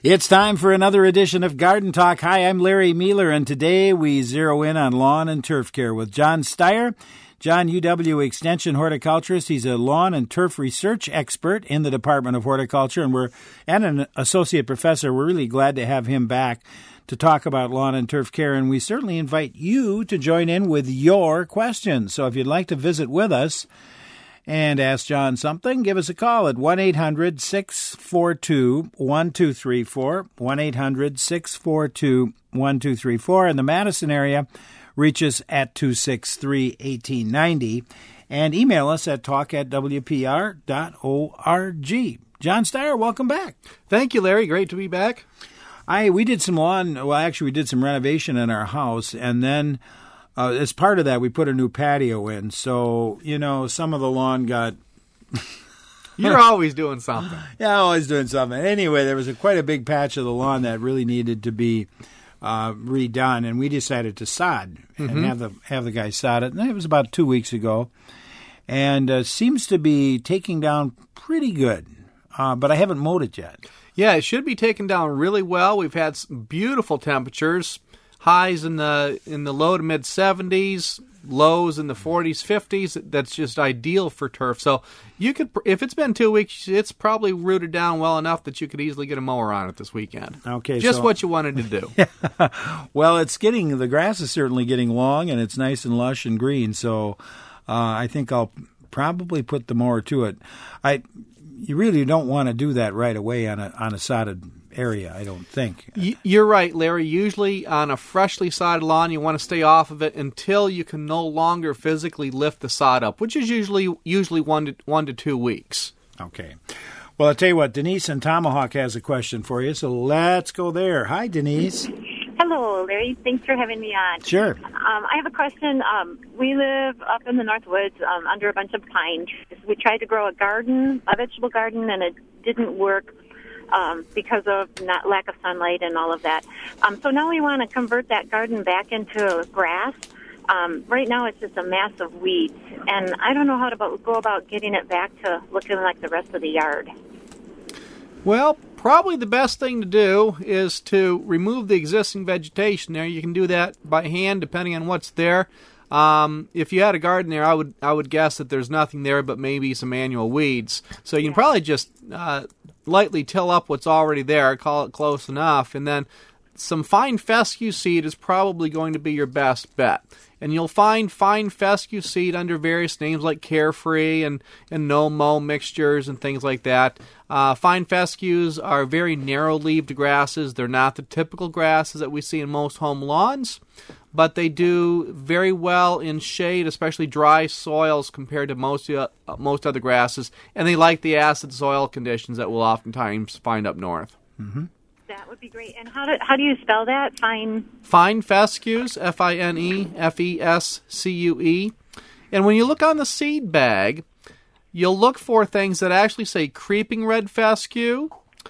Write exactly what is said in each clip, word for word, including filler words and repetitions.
It's time for another edition of Garden Talk. Hi, I'm Larry Mueller, and today we zero in on lawn and turf care with John Steyer. John, U W Extension horticulturist. He's a lawn and turf research expert in the Department of Horticulture, and we're and an associate professor. We're really glad to have him back to talk about lawn and turf care, and we certainly invite you to join in with your questions. So if you'd like to visit with us and ask John something, give us a call at one eight hundred six four two one two three four, one eight hundred six four two one two three four. In the Madison area, reach us at two six three, one eight nine zero, and email us at talk at w p r dot org. John Steyer, welcome back. Thank you, Larry. Great to be back. I We did some lawn, well, actually we did some renovation in our house, and then Uh, as part of that, we put a new patio in. So, you know, some of the lawn got... You're always doing something. Yeah, always doing something. Anyway, there was a, quite a big patch of the lawn that really needed to be uh, redone, and we decided to sod and Mm-hmm. have the have the guy sod it. And it was about two weeks ago, and uh, seems to be taking down pretty good, uh, but I haven't mowed it yet. Yeah, it should be taken down really well. We've had some beautiful temperatures. Highs in the in the low to mid seventies, lows in the forties, fifties. That's just ideal for turf. So you could, if it's been two weeks, it's probably rooted down well enough that you could easily get a mower on it this weekend. Okay, just so, what you wanted to do. Well, it's getting the grass is certainly getting long, and it's nice and lush and green. So uh, I think I'll probably put the mower to it. I you really don't want to do that right away on a on a sodded area, I don't think. You're right, Larry. Usually on a freshly sodded lawn, you want to stay off of it until you can no longer physically lift the sod up, which is usually usually one to one to two weeks. Okay. Well, I'll tell you what, Denise in Tomahawk has a question for you, so let's go there. Hi, Denise. Hello, Larry. Thanks for having me on. Sure. Um, I have a question. Um, we live up in the North Woods um, under a bunch of pine trees. We tried to grow a garden, a vegetable garden, and it didn't work. Um, because of not lack of sunlight and all of that. Um, so now we want to convert that garden back into grass. Um, right now it's just a mass of weeds, and I don't know how to go about getting it back to looking like the rest of the yard. Well, probably the best thing to do is to remove the existing vegetation there. You can do that by hand, depending on what's there. Um, if you had a garden there, I would I would guess that there's nothing there but maybe some annual weeds. So you can probably just uh, lightly till up what's already there, call it close enough, and then some fine fescue seed is probably going to be your best bet. And you'll find fine fescue seed under various names like Carefree and, and no-mow mixtures and things like that. Uh, fine fescues are very narrow-leaved grasses. They're not the typical grasses that we see in most home lawns, but they do very well in shade, especially dry soils compared to most uh, most other grasses, and they like the acid soil conditions that we'll oftentimes find up north. Mm-hmm. That would be great. And how do how do you spell that? Fine. Fine fescues, F I N E F E S C U E. And when you look on the seed bag, you'll look for things that actually say creeping red fescue,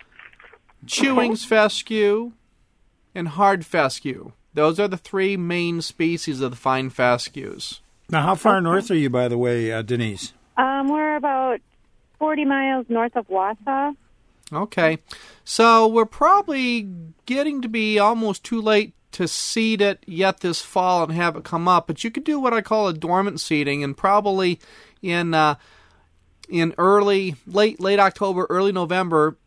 chewings Okay. fescue, and hard fescue. Those are the three main species of the fine fescues. Now, how far north are you, by the way, uh, Denise? Um, we're about forty miles north of Wausau. Okay. So we're probably getting to be almost too late to seed it yet this fall and have it come up. But you could do what I call a dormant seeding, and probably in uh, in early, late, late October, early November,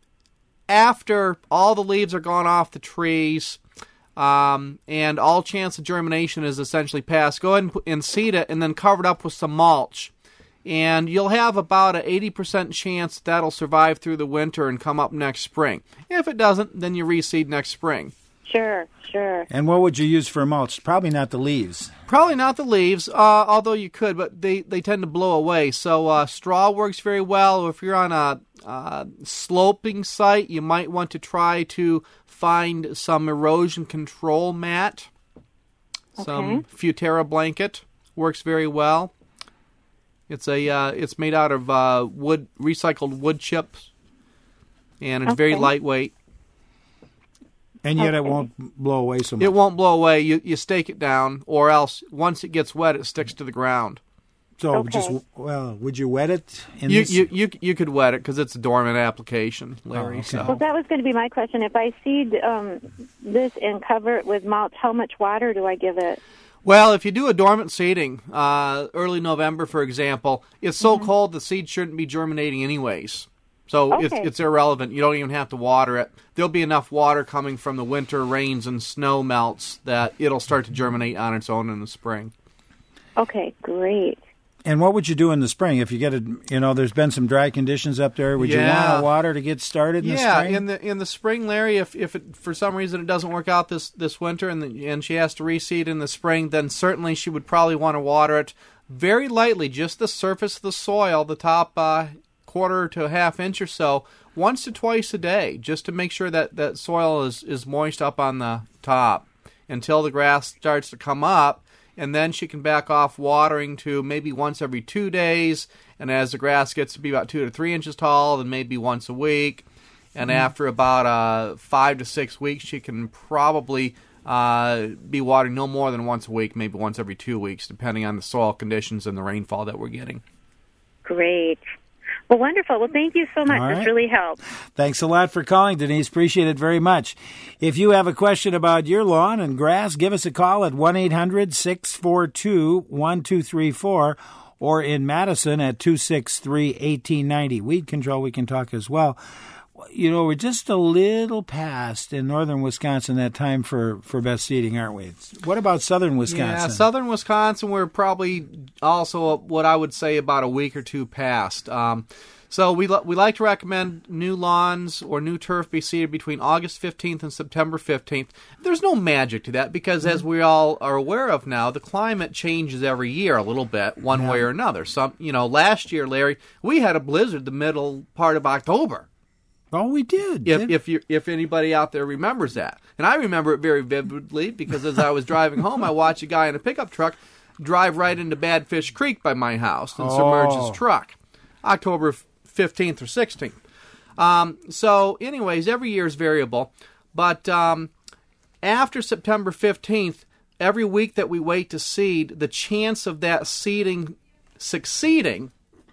after all the leaves are gone off the trees, Um, and all chance of germination is essentially past. Go ahead and, put, and seed it, and then cover it up with some mulch. And you'll have about an eighty percent chance that'll survive through the winter and come up next spring. If it doesn't, then you reseed next spring. Sure, sure. And what would you use for mulch? Probably not the leaves. Probably not the leaves, uh, although you could, but they, they tend to blow away. So uh, straw works very well. If you're on a uh, sloping site, you might want to try to find some erosion control mat. Okay. Some Futera blanket works very well. It's a uh, it's made out of uh, wood recycled wood chips, and it's Okay. very lightweight. And yet Okay. it won't blow away so much. It won't blow away. You you stake it down, or else once it gets wet, it sticks to the ground. So Okay. just, well, would you wet it? In You this? you you, you could wet it because it's a dormant application, Larry. Oh, okay. So Well, that was going to be my question. If I seed um, this and cover it with mulch, how much water do I give it? Well, if you do a dormant seeding, uh, early November, for example, it's so Mm-hmm. cold the seed shouldn't be germinating anyways. So it's, Okay. it's irrelevant. You don't even have to water it. There'll be enough water coming from the winter rains and snow melts that it'll start to germinate on its own in the spring. Okay, great. And what would you do in the spring if you get a, you know, there's been some dry conditions up there. Would you Yeah. want to water to get started in the Yeah, spring? in the in the spring, Larry, if if it, for some reason it doesn't work out this, this winter and the, and she has to reseed in the spring, then certainly she would probably want to water it very lightly, just the surface of the soil, the top uh, quarter to a half inch or so, once to twice a day, just to make sure that, that soil is, is moist up on the top until the grass starts to come up. And then she can back off watering to maybe once every two days. And as the grass gets to be about two to three inches tall, then maybe once a week. And after about uh, five to six weeks, she can probably uh, be watering no more than once a week, maybe once every two weeks, depending on the soil conditions and the rainfall that we're getting. Great. Well, wonderful. Well, thank you so much. All right. This really helped. Thanks a lot for calling, Denise. Appreciate it very much. If you have a question about your lawn and grass, give us a call at one eight hundred six four two one two three four or in Madison at two six three one eight nine zero. Weed control, we can talk as well. You know, we're just a little past in northern Wisconsin that time for, for best seeding, aren't we? What about southern Wisconsin? Yeah, southern Wisconsin, we're probably also what I would say about a week or two past. Um, so we we like to recommend new lawns or new turf be seeded between August fifteenth and September fifteenth. There's no magic to that because, as we all are aware of now, the climate changes every year a little bit, one way or another. Some, you know, last year, Larry, we had a blizzard the middle part of October. Oh, we did. If did- if you if anybody out there remembers that, and I remember it very vividly because as I was driving home, I watched a guy in a pickup truck drive right into Badfish Creek by my house and submerge Oh. his truck, October fifteenth or sixteenth. Um, so, anyways, every year is variable, but um, after September fifteenth, every week that we wait to seed, the chance of that seeding succeeding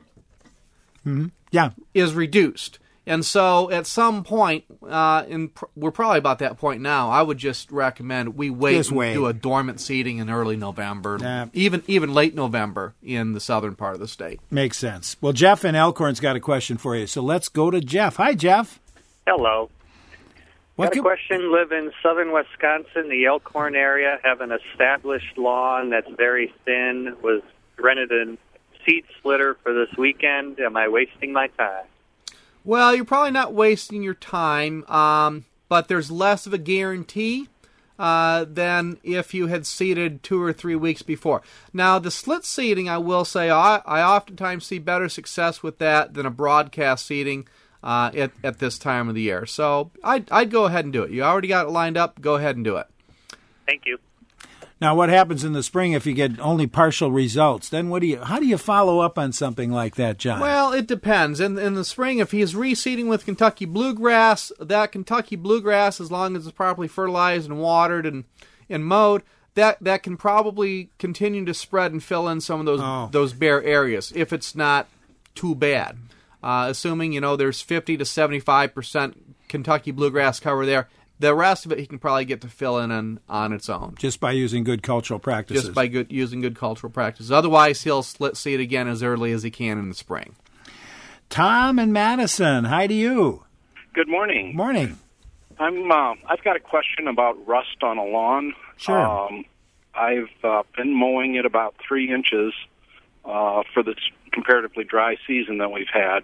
yeah. is reduced. And so at some point, uh, in pr- we're probably about that point now, I would just recommend we wait Just and wait. do a dormant seeding in early November, Yeah. even even late November in the southern part of the state. Makes sense. Well, Jeff in Elkhorn's got a question for you, so let's go to Jeff. Hi, Jeff. Hello. What Got a could- question. Live in southern Wisconsin, the Elkhorn area. Have an established lawn that's very thin. Was rented a seed splitter for this weekend. Am I wasting my time? Well, you're probably not wasting your time, um, but there's less of a guarantee uh, than if you had seeded two or three weeks before. Now, the slit seeding, I will say, I, I oftentimes see better success with that than a broadcast seeding uh, at, at this time of the year. So I'd, I'd go ahead and do it. You already got it lined up. Go ahead and do it. Thank you. Now, what happens in the spring if you get only partial results? Then what do you? How do you follow up on something like that, John? Well, it depends. In in the spring, if he's reseeding with Kentucky bluegrass, that Kentucky bluegrass, as long as it's properly fertilized and watered and, and mowed, that, that can probably continue to spread and fill in some of those Oh. those bare areas if it's not too bad. Uh, assuming you know there's fifty to seventy-five percent Kentucky bluegrass cover there. The rest of it he can probably get to fill in on, on its own. just by using good cultural practices. Just by good, using good cultural practices. Otherwise, he'll split seed again as early as he can in the spring. Tom and Madison, hi to you. Good morning. Morning. I'm. Uh, I've got a question about rust on a lawn. Sure. Um, I've uh, been mowing it about three inches uh, for this comparatively dry season that we've had,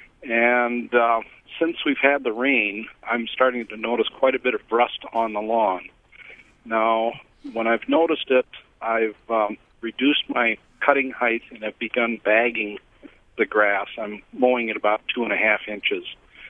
and uh, since we've had the rain, I'm starting to notice quite a bit of rust on the lawn. Now, when I've noticed it, I've um, reduced my cutting height and have begun bagging the grass. I'm mowing it about two and a half inches.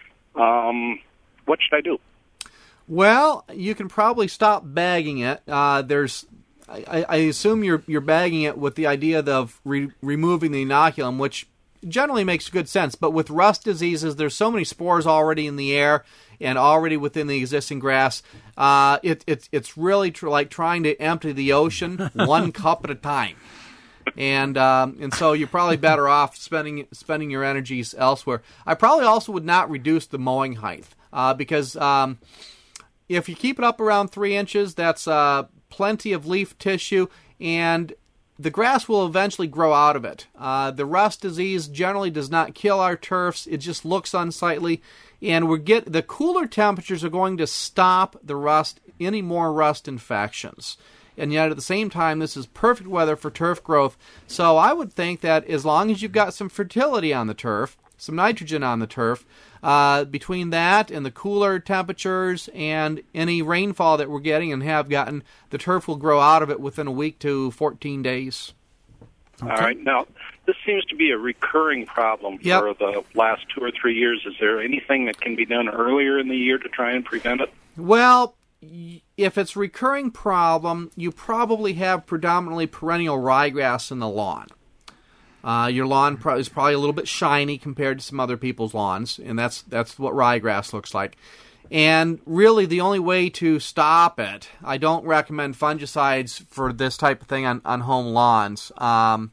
Um, what should I do? Well, you can probably stop bagging it. Uh, there's, I, I assume you're you're bagging it with the idea of re- removing the inoculum, which generally makes good sense. But with rust diseases, there's so many spores already in the air and already within the existing grass. Uh, it, it it's really tr- like trying to empty the ocean one cup at a time. and um, and so you're probably better off spending spending your energies elsewhere. I probably also would not reduce the mowing height uh, because um, if you keep it up around three inches, that's uh, plenty of leaf tissue, and the grass will eventually grow out of it. Uh, the rust disease generally does not kill our turfs; it just looks unsightly, and we get the cooler temperatures are going to stop the rust, any more rust infections. And yet at the same time, this is perfect weather for turf growth. So I would think that as long as you've got some fertility on the turf, some nitrogen on the turf, uh, between that and the cooler temperatures and any rainfall that we're getting and have gotten, the turf will grow out of it within a week to fourteen days. Okay. All right. Now, this seems to be a recurring problem yep. for the last two or three years. Is there anything that can be done earlier in the year to try and prevent it? Well, if it's a recurring problem, you probably have predominantly perennial ryegrass in the lawn. Uh, your lawn pro- is probably a little bit shiny compared to some other people's lawns, and that's that's what ryegrass looks like. And really, the only way to stop it, I don't recommend fungicides for this type of thing on, on home lawns, um,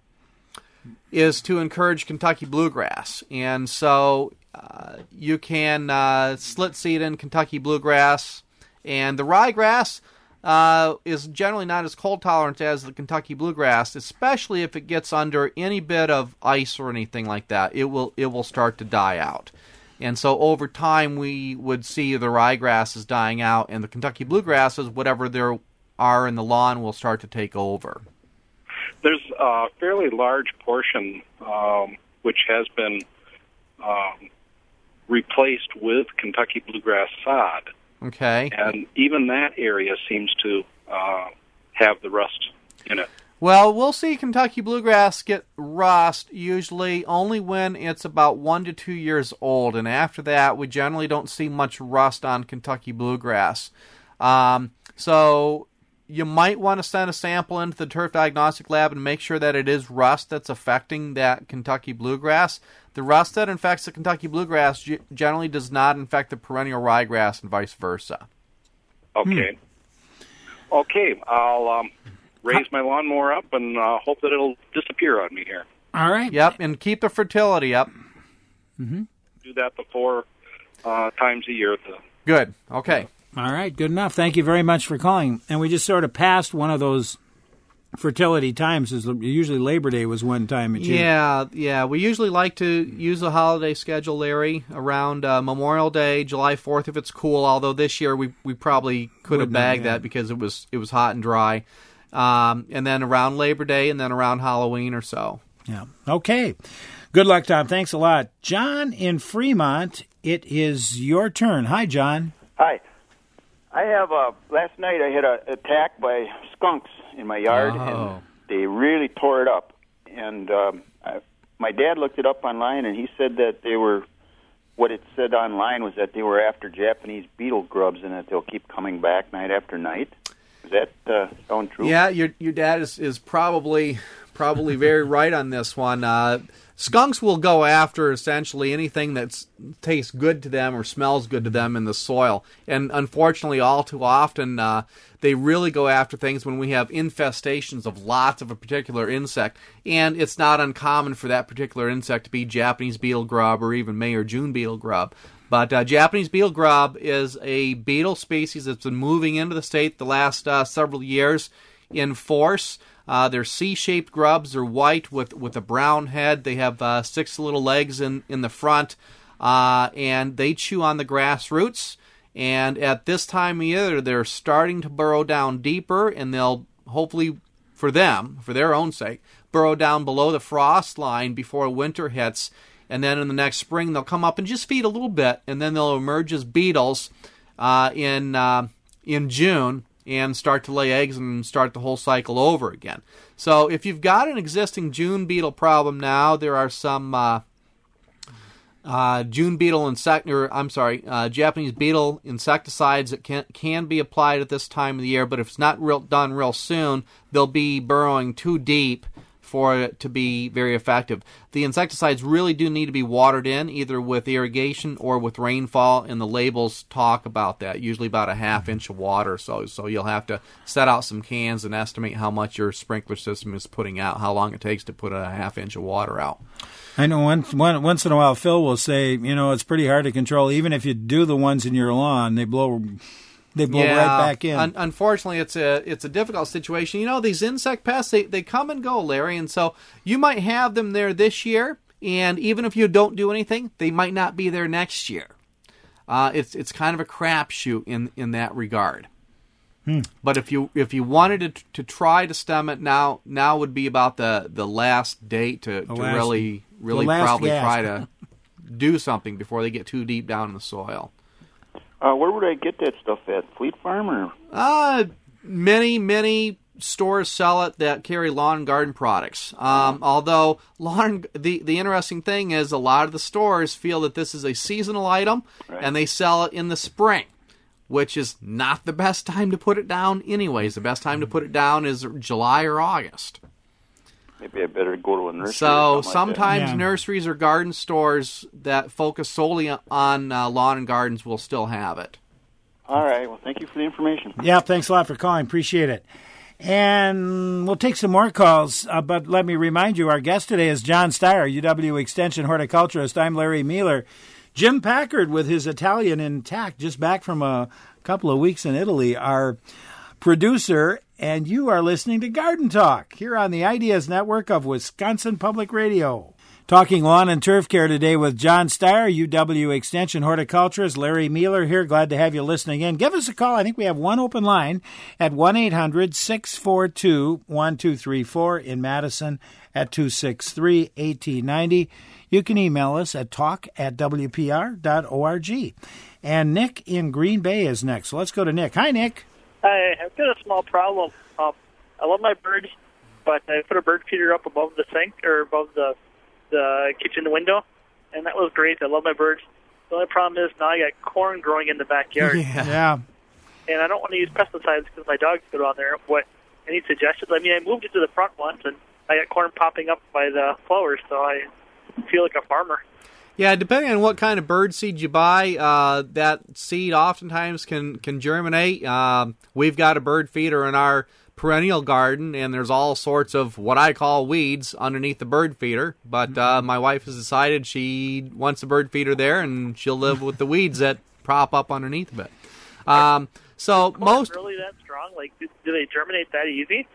is to encourage Kentucky bluegrass. And so uh, you can uh, slit seed in Kentucky bluegrass. And the ryegrass uh, is generally not as cold tolerant as the Kentucky bluegrass, especially if it gets under any bit of ice or anything like that. It will it will start to die out. And so over time we would see the ryegrasses dying out, and the Kentucky bluegrasses, whatever there are in the lawn, will start to take over. There's a fairly large portion um, which has been um, replaced with Kentucky bluegrass sod. Okay. And even that area seems to uh, have the rust in it. Well, we'll see Kentucky bluegrass get rust usually only when it's about one to two years old, and after that, we generally don't see much rust on Kentucky bluegrass. Um, so you might want to send a sample into the turf diagnostic lab and make sure that it is rust that's affecting that Kentucky bluegrass. The rust that infects the Kentucky bluegrass generally does not infect the perennial ryegrass and vice versa. Okay. Hmm. Okay, I'll um, raise my lawnmower up and uh, hope that it'll disappear on me here. All right. Yep, and keep the fertility up. Mm-hmm. Do that before uh, times a year. The... Good. Okay. All right, good enough. Thank you very much for calling. And we just sort of passed one of those fertility times. Is usually Labor Day was one time. Yeah, yeah. We usually like to use the holiday schedule, Larry, around uh, Memorial Day, July fourth if it's cool. Although this year we, we probably could have bagged that because it was it was hot and dry. Um, and then around Labor Day, and then around Halloween or so. Yeah. Okay. Good luck, Tom. Thanks a lot, John in Fremont. It is your turn. Hi, John. Hi. I have a, last night I had an attack by skunks in my yard, oh. and they really tore it up. And um, I, my dad looked it up online, and he said that they were, what it said online was that they were after Japanese beetle grubs and that they'll keep coming back night after night. Is that uh, sound true? Yeah, your your dad is, is probably probably very right on this one. Uh, skunks will go after essentially anything that tastes good to them or smells good to them in the soil. And unfortunately, all too often, uh, they really go after things when we have infestations of lots of a particular insect. And it's not uncommon for that particular insect to be Japanese beetle grub or even May or June beetle grub. But uh, Japanese beetle grub is a beetle species that's been moving into the state the last uh, several years in force. Uh, they're C-shaped grubs. They're white with, with a brown head. They have uh, six little legs in, in the front, uh, and they chew on the grass roots. And at this time of year, they're starting to burrow down deeper, and they'll hopefully, for them, for their own sake, burrow down below the frost line before winter hits. And then in the next spring, they'll come up and just feed a little bit, and then they'll emerge as beetles uh, in uh, in June and start to lay eggs and start the whole cycle over again. So if you've got an existing June beetle problem now, there are some uh, uh, June beetle insect, or I'm sorry, uh, Japanese beetle insecticides that can can be applied at this time of the year. But if it's not real, done real soon, they'll be burrowing too deep for it to be very effective. The insecticides really do need to be watered in, either with irrigation or with rainfall, and the labels talk about that, usually about a half inch of water. So, so you'll have to set out some cans and estimate how much your sprinkler system is putting out, how long it takes to put a half inch of water out. I know once, one, once in a while Phil will say, you know, it's pretty hard to control. Even if you do the ones in your lawn, they blow they blow yeah, right back in. Un- unfortunately, it's a it's a difficult situation. You know, these insect pests, they, they come and go, Larry, and so you might have them there this year, and even if you don't do anything, they might not be there next year. Uh, it's it's kind of a crapshoot in, in that regard. Hmm. But if you if you wanted to to try to stem it now, now would be about the, the last date to, to last, really really probably gasp. try to do something before they get too deep down in the soil. Uh, where would I get that stuff at? Fleet Farm or? Uh, many many stores sell it that carry lawn and garden products. Um, although lawn, the the interesting thing is a lot of the stores feel that this is a seasonal item, right, and they sell it in the spring, which is not the best time to put it down anyways. The best time to put it down is July or August. Maybe I better go to a nursery. So sometimes like yeah. nurseries or garden stores that focus solely on uh, lawn and gardens will still have it. All right. Well, thank you for the information. Yeah, thanks a lot for calling. Appreciate it. And we'll take some more calls, uh, but let me remind you, our guest today is John Steyer, U W Extension horticulturist. I'm Larry Mealer. Jim Packard with his Italian intact, just back from a couple of weeks in Italy, our producer, and you are listening to Garden Talk here on the Ideas Network of Wisconsin Public Radio. Talking lawn and turf care today with John Steyer, U W Extension horticulturist. Larry Mealer here. Glad to have you listening in. Give us a call. I think we have one open line at one eight hundred six four two one two three four in Madison at two six three one eight nine zero. You can email us at talk at w p r dot org. And Nick in Green Bay is next. So let's go to Nick. Hi, Nick. Hi, I've got a small problem. Um, I love my birds, but I put a bird feeder up above the sink or above the the kitchen window, and that was great. I love my birds. The only problem is now I got corn growing in the backyard. Yeah. yeah. And I don't want to use pesticides because my dogs go down there. What? Any suggestions? I mean, I moved it to the front once, and I got corn popping up by the flowers, so I feel like a farmer. Yeah, depending on what kind of bird seed you buy, uh, that seed oftentimes can, can germinate. Uh, we've got a bird feeder in our perennial garden, and there's all sorts of what I call weeds underneath the bird feeder. But uh, my wife has decided she wants a bird feeder there, and she'll live with the weeds that prop up underneath of it. Um, so corn most really that strong? Like, do, do they germinate that easy?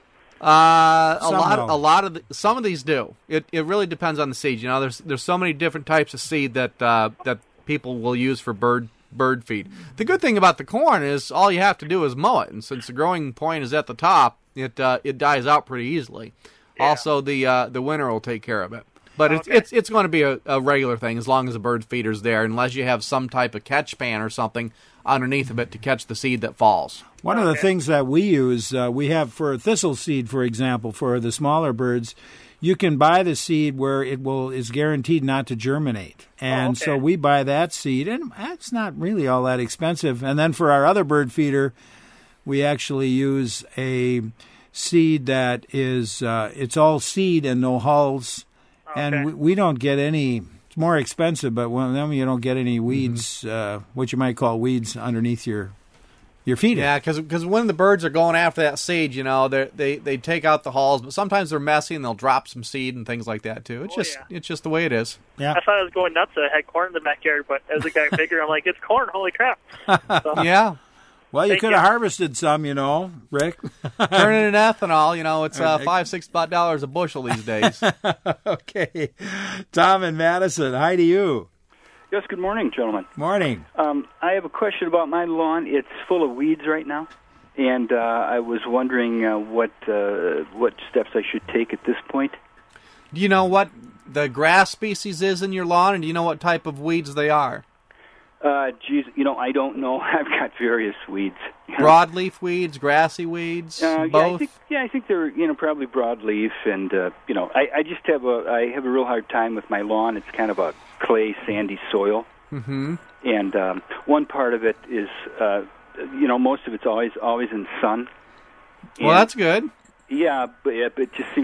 Uh, a some lot, don't. a lot of the, some of these do. It it really depends on the seed. You know, there's there's so many different types of seed that uh, that people will use for bird bird feed. The good thing about the corn is all you have to do is mow it, and since the growing point is at the top, it uh, it dies out pretty easily. Yeah. Also, the uh, the winter will take care of it. But it's okay. it's it's going to be a, a regular thing as long as the bird feeder's there, unless you have some type of catch pan or something underneath of it to catch the seed that falls. One okay. of the things that we use, uh, we have for thistle seed, for example, for the smaller birds, you can buy the seed where it will is guaranteed not to germinate. And oh, okay. so we buy that seed, and that's not really all that expensive. And then for our other bird feeder, we actually use a seed that is, uh, it's all seed and no hulls. Okay. And we, we don't get any, it's more expensive, but when, then you don't get any weeds, mm-hmm. uh, what you might call weeds underneath your your feeder. Yeah, because when the birds are going after that seed, you know, they they take out the hulls, but sometimes they're messy and they'll drop some seed and things like that too. It's oh, just yeah. it's just the way it is. Yeah. I thought I was going nuts. I had corn in the backyard, but as it got bigger, I'm like, it's corn. Holy crap. So, Yeah. Well, you Thank could have you. harvested some, you know, Rick. Turn it into ethanol, you know, it's uh, five, six dollars a bushel these days. Okay. Tom in Madison, hi to you. Yes, good morning, gentlemen. Morning. Um, I have a question about my lawn. It's full of weeds right now, and uh, I was wondering uh, what uh, what steps I should take at this point. Do you know what the grass species is in your lawn, and do you know what type of weeds they are? Uh, geez, you know, I don't know. I've got various weeds. Broadleaf weeds, grassy weeds, Uh, yeah, both? I think, yeah, I think they're, you know, probably broadleaf, and uh, you know, I, I just have a I have a real hard time with my lawn. It's kind of a clay, sandy soil, Mm-hmm. and um, one part of it is, uh, you know, most of it's always always in sun. Well, And- that's good. Yeah, but, yeah, but it just seems just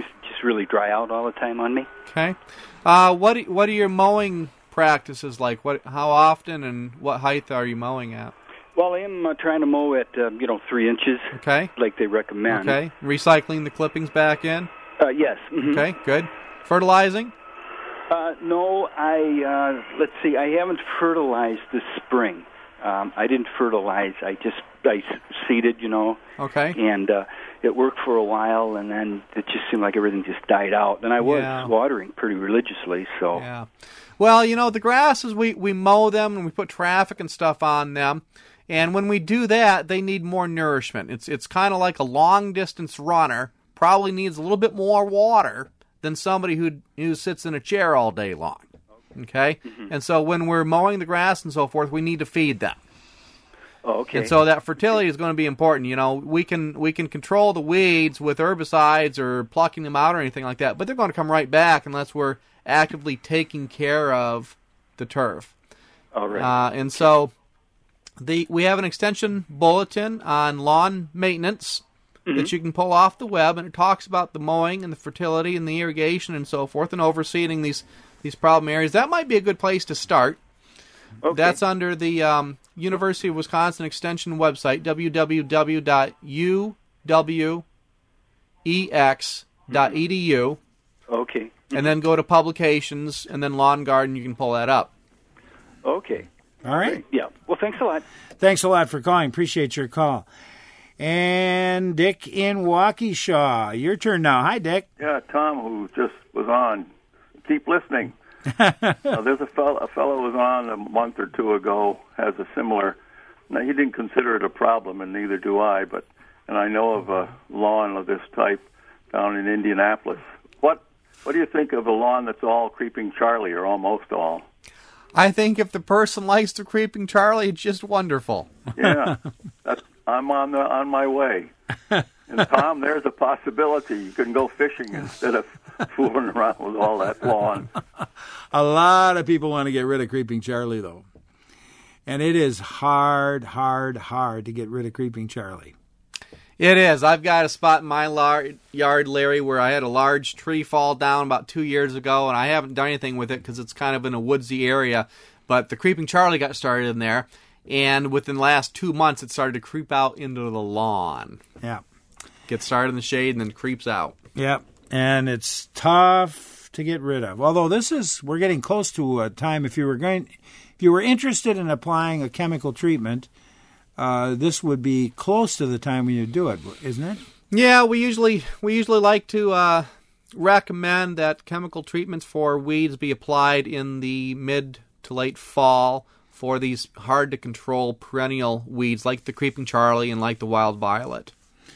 really dry out all the time on me. Okay. Uh, what what are your mowing practices like? What how often and what height are you mowing at? Well, I am uh, trying to mow at uh, you know three inches. Okay. Like they recommend. Okay. Recycling the clippings back in. Uh, yes. Mm-hmm. Okay. Good. Fertilizing. Uh, no, I uh, let's see. I haven't fertilized this spring. Um, I didn't fertilize. I just I seeded, you know. Okay. And uh, it worked for a while, and then it just seemed like everything just died out. And I was Yeah. watering pretty religiously, so. Yeah. Well, you know, the grasses, we, we mow them and we put traffic and stuff on them. And when we do that, they need more nourishment. It's it's kind of like a long-distance runner. Probably needs a little bit more water than somebody who who sits in a chair all day long. Okay? Mm-hmm. And so when we're mowing the grass and so forth, we need to feed them. Oh, okay. And so that fertility is going to be important. You know, we can we can control the weeds with herbicides or plucking them out or anything like that, but they're going to come right back unless we're actively taking care of the turf. All right. Uh, and so the we have an extension bulletin on lawn maintenance mm-hmm. that you can pull off the web, and it talks about the mowing and the fertility and the irrigation and so forth and overseeing these, these problem areas. That might be a good place to start. Okay. That's under the um, University of Wisconsin Extension website, w w w dot u w e x dot e d u. Okay. And then go to publications, and then lawn garden, you can pull that up. Okay. All right. Yeah. Well, thanks a lot. Thanks a lot for calling. Appreciate your call. And Dick in Waukesha, your turn now. Hi, Dick. Yeah, Tom, who just was on. Keep listening. uh, there's a fellow, a fellow was on a month or two ago, has a similar, now he didn't consider it a problem, and neither do I, but, and I know of a lawn of this type down in Indianapolis. What What do you think of a lawn that's all Creeping Charlie, or almost all? I think if the person likes the Creeping Charlie, it's just wonderful. Yeah, that's, I'm on the on my way. And Tom, there's a possibility you can go fishing instead of fooling around with all that lawn. A lot of people want to get rid of Creeping Charlie, though. And it is hard, hard, hard to get rid of Creeping Charlie. It is. I've got a spot in my lar- yard, Larry, where I had a large tree fall down about two years ago, and I haven't done anything with it because it's kind of in a woodsy area. But the Creeping Charlie got started in there, and within the last two months, it started to creep out into the lawn. Yeah. Gets started in the shade and then creeps out. Yeah, and it's tough to get rid of. Although this is, we're getting close to a time, if you were going, if you were interested in applying a chemical treatment, Uh, this would be close to the time when you do it, isn't it? Yeah, we usually we usually like to uh, recommend that chemical treatments for weeds be applied in the mid to late fall for these hard to control perennial weeds like the Creeping Charlie and like the Wild Violet.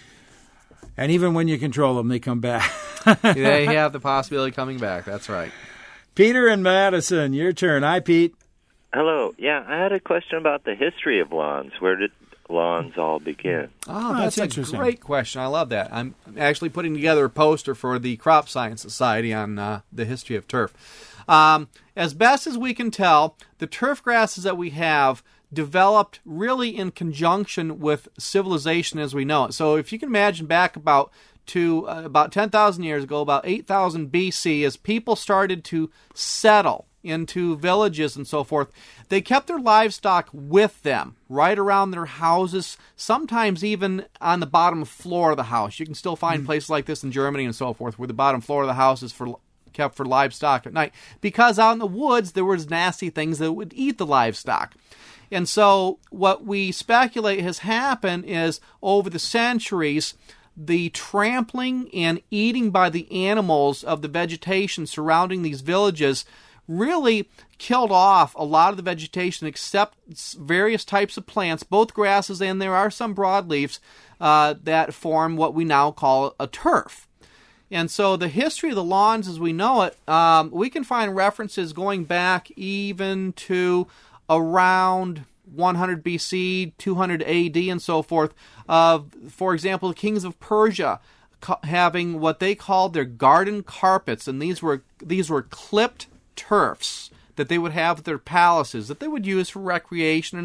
And even when you control them, they come back. They have the possibility of coming back. That's right. Peter in Madison, your turn. Hi, Pete. Hello. Yeah, I had a question about the history of lawns. Where did lawns all begin? Oh, Oh, that's, that's a interesting. great question. I love that. I'm actually putting together a poster for the Crop Science Society on uh, the history of turf. Um, as best as we can tell, the turf grasses that we have developed really in conjunction with civilization as we know it. So if you can imagine back about to uh, about ten thousand years ago, about eight thousand B C, as people started to settle into villages and so forth, they kept their livestock with them, right around their houses, sometimes even on the bottom floor of the house. You can still find mm. places like this in Germany and so forth, where the bottom floor of the house is for kept for livestock at night, because out in the woods there was nasty things that would eat the livestock. And so what we speculate has happened is, over the centuries, the trampling and eating by the animals of the vegetation surrounding these villages really killed off a lot of the vegetation except various types of plants, both grasses and there are some broadleafs, uh, that form what we now call a turf. And so the history of the lawns as we know it, um, we can find references going back even to around one hundred B C, two hundred A D, and so forth, of, for example, the kings of Persia ca- having what they called their garden carpets, and these were these were clipped turfs that they would have at their palaces that they would use for recreation and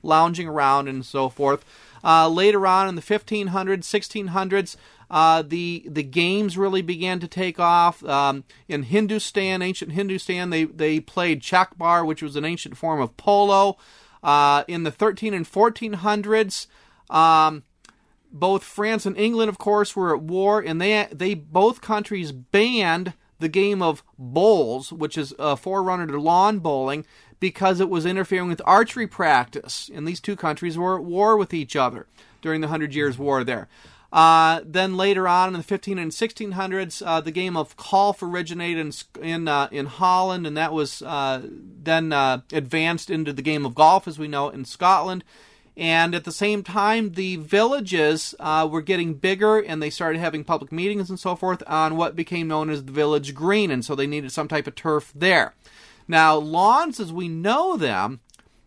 lounging around and so forth. Uh, later on in the fifteen hundreds, sixteen hundreds, uh, the the games really began to take off. Um, in Hindustan, ancient Hindustan, they, they played chakbar, which was an ancient form of polo. Uh, in the thirteen and fourteen hundreds, um, both France and England, of course, were at war, and they they both countries banned the game of bowls, which is a forerunner to lawn bowling, because it was interfering with archery practice. And these two countries were at war with each other during the Hundred Years' War there. Uh, then later on in the fifteen and sixteen hundreds, uh, the game of golf originated in in, uh, in Holland, and that was uh, then uh, advanced into the game of golf as we know it in Scotland. And at the same time, the villages uh, were getting bigger, and they started having public meetings and so forth on what became known as the village green, and so they needed some type of turf there. Now, lawns, as we know them,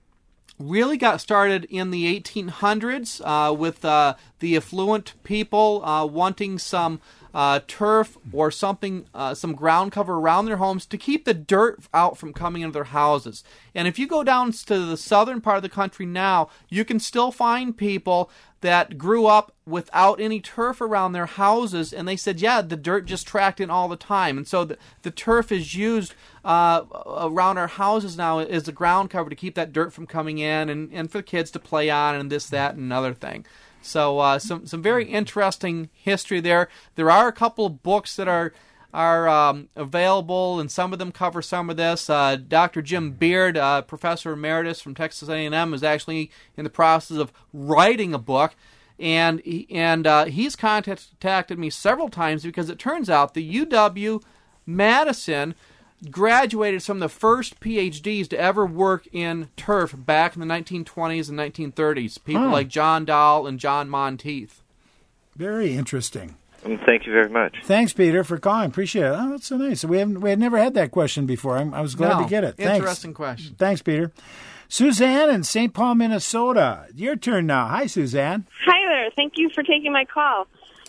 really got started in the eighteen hundreds uh, with uh, the affluent people uh, wanting some uh, turf or something, uh, some ground cover around their homes to keep the dirt out from coming into their houses. And if you go down to the southern part of the country now, you can still find people that grew up without any turf around their houses, and they said, yeah, the dirt just tracked in all the time. And so the, the turf is used uh, around our houses now as a ground cover to keep that dirt from coming in, and, and for the kids to play on, and this, that, and another thing. So uh, some some very interesting history there. There are a couple of books that are are um, available, and some of them cover some of this. Uh, Doctor Jim Beard, uh, Professor Emeritus from Texas A and M, is actually in the process of writing a book, and he, and uh, he's contacted me several times because it turns out the U W Madison graduated some of the first P H Ds to ever work in turf back in the nineteen twenties and nineteen thirties. People Oh. like John Dahl and John Monteith. Very interesting. Thank you very much. Thanks, Peter, for calling. Appreciate it. Oh, that's so nice. We haven't we had never had that question before. I'm, I was glad No, to get it. Thanks. interesting question. Thanks, Peter. Suzanne in Saint Paul, Minnesota. Your turn now. Hi, Suzanne. Hi there. Thank you for taking my call.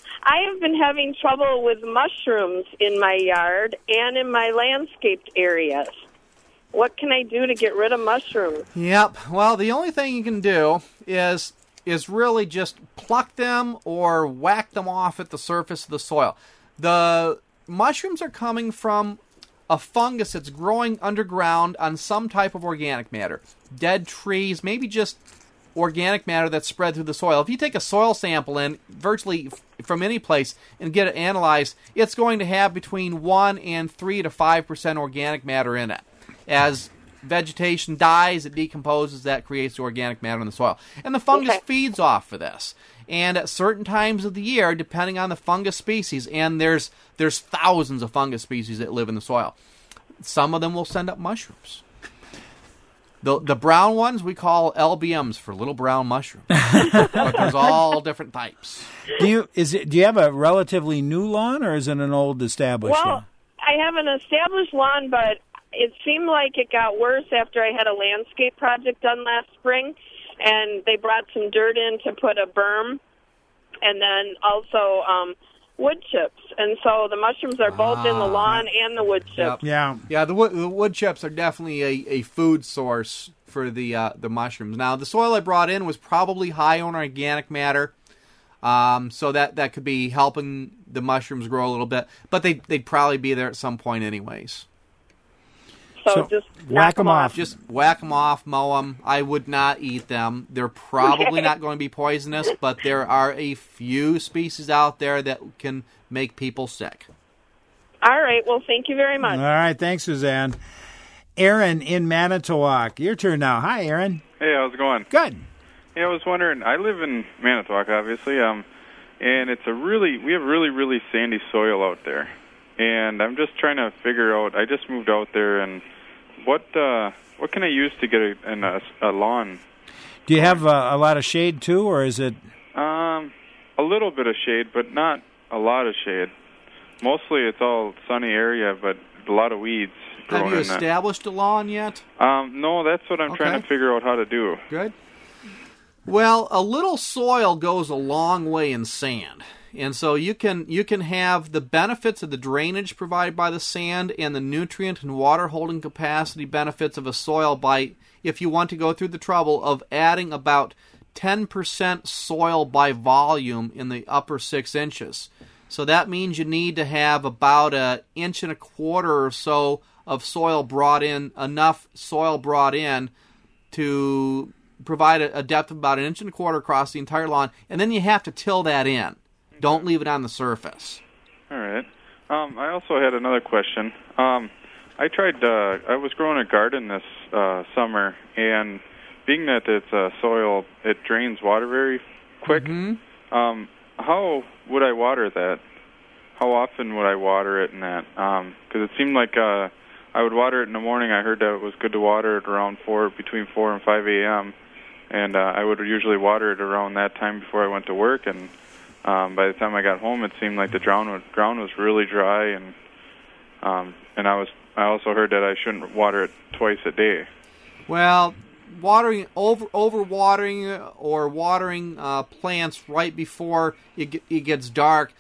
I have been having trouble with mushrooms in my yard and in my landscaped areas. What can I do to get rid of mushrooms? Yep. Well, the only thing you can do is is really just pluck them or whack them off at the surface of the soil. The mushrooms are coming from a fungus that's growing underground on some type of organic matter. Dead trees, maybe just organic matter that's spread through the soil. If you take a soil sample in, virtually from any place, and get it analyzed, it's going to have between one and three to five percent organic matter in it. As vegetation dies, it decomposes, that creates the organic matter in the soil. And the fungus Okay. feeds off of this. And at certain times of the year, depending on the fungus species, and there's there's thousands of fungus species that live in the soil, some of them will send up mushrooms. The the brown ones we call L B Ms for little brown mushrooms. But there's all different types. Do you is it? Do you have a relatively new lawn, or is it an old established Well, one? I have an established lawn, but it seemed like it got worse after I had a landscape project done last spring, and they brought some dirt in to put a berm, and then also um, wood chips. And so the mushrooms are both in the lawn and the wood chips. Yep. Yeah. Yeah, the wood, the wood chips are definitely a, a food source for the uh, the mushrooms. Now, the soil I brought in was probably high on organic matter, um, so that, that could be helping the mushrooms grow a little bit. But they, they'd probably be there at some point anyways. So, So, just whack knock 'em off. Just whack them off, mow them. I would not eat them. They're probably Okay. not going to be poisonous, but there are a few species out there that can make people sick. All right. Well, thank you very much. All right. Thanks, Suzanne. Aaron in Manitowoc. Your turn now. Hi, Aaron. Hey, how's it going? Good. Yeah, I was wondering. I live in Manitowoc, obviously, um, and it's a really we have really really sandy soil out there, and I'm just trying to figure out. I just moved out there, and what uh, what can I use to get a, an, a, a lawn? Do you have uh, a lot of shade too, or is it? Um, a little bit of shade, but not a lot of shade. Mostly, it's all sunny area, but a lot of weeds. Have growing you in that. established a lawn yet? Um, no, that's what I'm trying Okay. to figure out how to do. Good. Well, a little soil goes a long way in sand. And so you can you can have the benefits of the drainage provided by the sand and the nutrient and water holding capacity benefits of a soil by, if you want to go through the trouble of adding about ten percent soil by volume in the upper six inches. So that means you need to have about an inch and a quarter or so of soil brought in, enough soil brought in to provide a depth of about an inch and a quarter across the entire lawn, and then you have to till that in. Don't leave it on the surface. All right. Um, I also had another question. Um, I tried, uh, I was growing a garden this uh, summer, and being that it's uh, soil, it drains water very quick. Mm-hmm. Um, how would I water that? How often would I water it in that? Because um, it seemed like uh, I would water it in the morning. I heard that it was good to water it around four, between four and five a.m., and uh, I would usually water it around that time before I went to work, and um, by the time I got home, it seemed like the ground was, ground was really dry, and um, and I was I also heard that I shouldn't water it twice a day. Well, watering over over watering or watering uh, plants right before it, it gets dark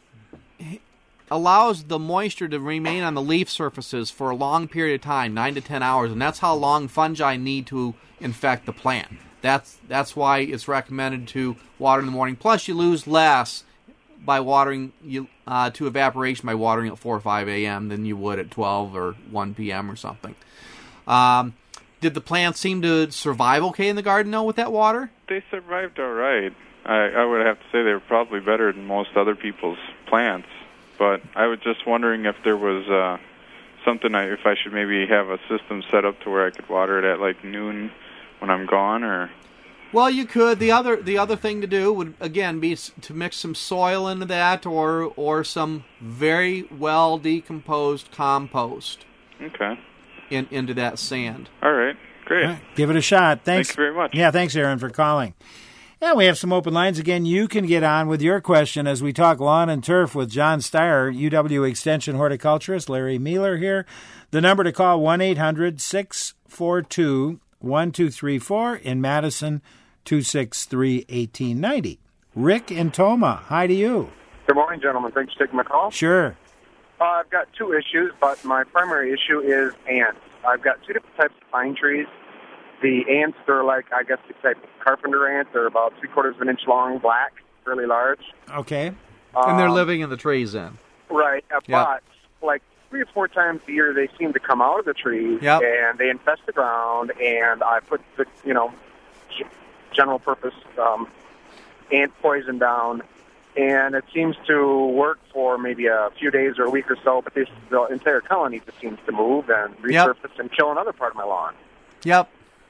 allows the moisture to remain on the leaf surfaces for a long period of time, nine to ten hours, and that's how long fungi need to infect the plant. That's that's why it's recommended to water in the morning. Plus, you lose less by watering you uh, to evaporation by watering at four or five a.m. than you would at twelve or one p.m. or something. Um, did the plants seem to survive okay in the garden, though, with that water? They survived all right. I, I would have to say they were probably better than most other people's plants. But I was just wondering if there was uh, something, I, if I should maybe have a system set up to where I could water it at like noon when I'm gone, or... Well, you could. The other the other thing to do would, again, be to mix some soil into that or or some very well decomposed compost. Okay. In, into that sand. All right. Great. Right. Give it a shot. Thanks. Thank you very much. Yeah, thanks, Aaron, for calling. Yeah, we have some open lines again. You can get on with your question as we talk lawn and turf with John Steyer, U W Extension horticulturist. Larry Mealer here. The number to call, one eight hundred six four two one two three four. In Madison, two six three, one eight nine zero. Rick in Toma, hi to you. Good morning, gentlemen. Thanks for taking my call. Sure. Uh, I've got two issues, but my primary issue is ants. I've got two different types of pine trees. The ants, they're like, I guess the type of carpenter ant. They're about three quarters of an inch long, black, really large. Okay. Um, and they're Um, living in the trees then. Right. Uh, Yep. But like three or four times a year, they seem to come out of the trees Yep. and they infest the ground. And I put the, you know, g- general purpose um, ant poison down, and it seems to work for maybe a few days or a week or so. But this, the entire colony just seems to move and Yep. resurface and kill another part of my lawn. Yep.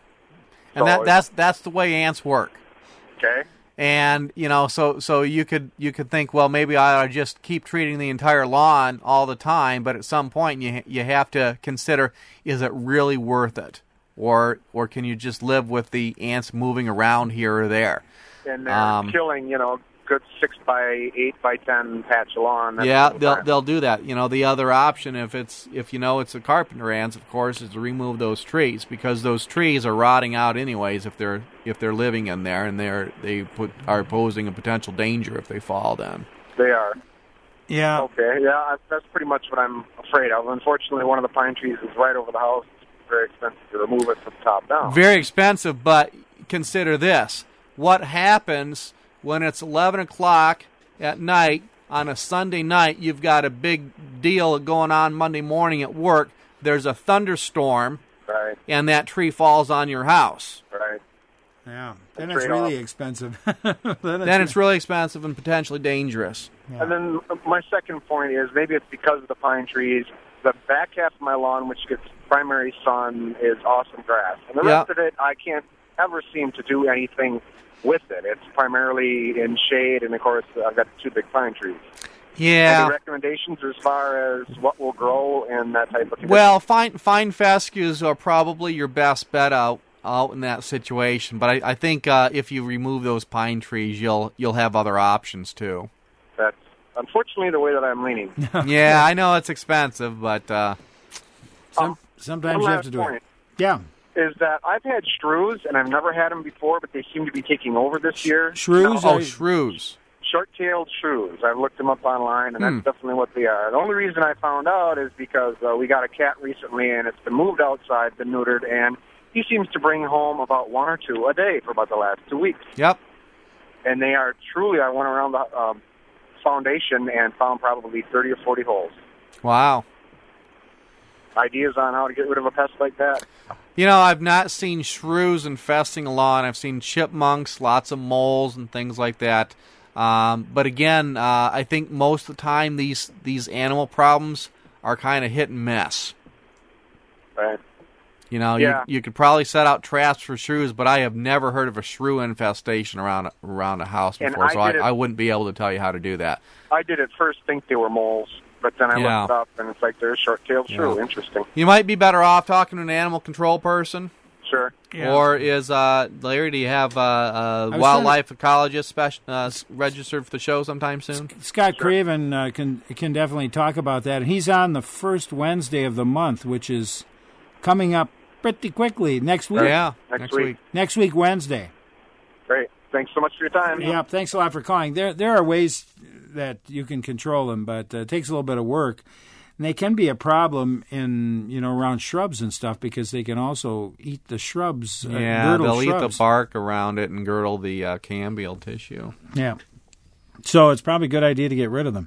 And So that it's- that's that's the way ants work. Okay. And you know, so so you could you could think, well, maybe I ought to just keep treating the entire lawn all the time. But at some point, you you have to consider: is it really worth it, or or can you just live with the ants moving around here or there? And they're Um, killing, you know, good six by eight by ten patch of lawn. That's Yeah, all the they'll time. they'll do that. You know, the other option, if it's if you know it's a carpenter ants, of course, is to remove those trees because those trees are rotting out anyways if they're if they're living in there and they're they put are posing a potential danger if they fall. Then They are. Yeah. Okay, yeah, that's pretty much what I'm afraid of. Unfortunately, one of the pine trees is right over the house. It's very expensive to remove it from the top down. very expensive. But consider this: what happens when it's eleven o'clock at night on a Sunday night? You've got a big deal going on Monday morning at work. There's a thunderstorm, Right, and that tree falls on your house. right. Yeah. Then Trade it's really off. expensive. then it's, Then it's really expensive and potentially dangerous. Yeah. And then my second point is maybe it's because of the pine trees. The back half of my lawn, which gets primary sun, is awesome grass. And the Yeah. rest of it, I can't ever seem to do anything with it. It's primarily in shade, and of course, I've got two big pine trees. Yeah. Any recommendations as far as what will grow in that type of condition? Well, fine fine fescues are probably your best bet out out in that situation. But I, I think uh, if you remove those pine trees, you'll you'll have other options too. That's unfortunately the way that I'm leaning. Yeah, I know it's expensive, but uh, Some, sometimes One you have last to do point it. Yeah. is that I've had shrews, and I've never had them before, but they seem to be taking over this year. Shrews oh, are shrews. short-tailed shrews. I've looked them up online, and Hmm. that's definitely what they are. The only reason I found out is because uh, we got a cat recently, and it's been moved outside, been neutered, and he seems to bring home about one or two a day for about the last two weeks. Yep. And they are truly, I went around the um, foundation and found probably thirty or forty holes. Wow. Ideas on how to get rid of a pest like that? You know, I've not seen shrews infesting a lawn. I've seen chipmunks, lots of moles, and things like that. Um, but again, uh, I think most of the time these these animal problems are kind of hit and miss. Right. You know, Yeah. you, you could probably set out traps for shrews, but I have never heard of a shrew infestation around around a house And before, I so I, did it- I wouldn't be able to tell you how to do that. I did at first think they were moles, but then I Yeah. looked up, and it's like they're a short-tailed shrew. Yeah. Interesting. You might be better off talking to an animal control person. Sure. Yeah. Or is, uh, Larry, do you have uh, a was wildlife ecologist spec- uh, s- registered for the show sometime soon? Scott Craven uh, can can definitely talk about that. And he's on the first Wednesday of the month, which is coming up pretty quickly next week. Yeah, Next next week. week. Next week, Wednesday. Great. Thanks so much for your time. Yeah, thanks a lot for calling. There there are ways that you can control them, but uh, it takes a little bit of work. And they can be a problem in, you know, around shrubs and stuff because they can also eat the shrubs. Uh, Yeah, girdle they'll eat shrubs. the bark around it and girdle the uh, cambial tissue. Yeah. So it's probably a good idea to get rid of them.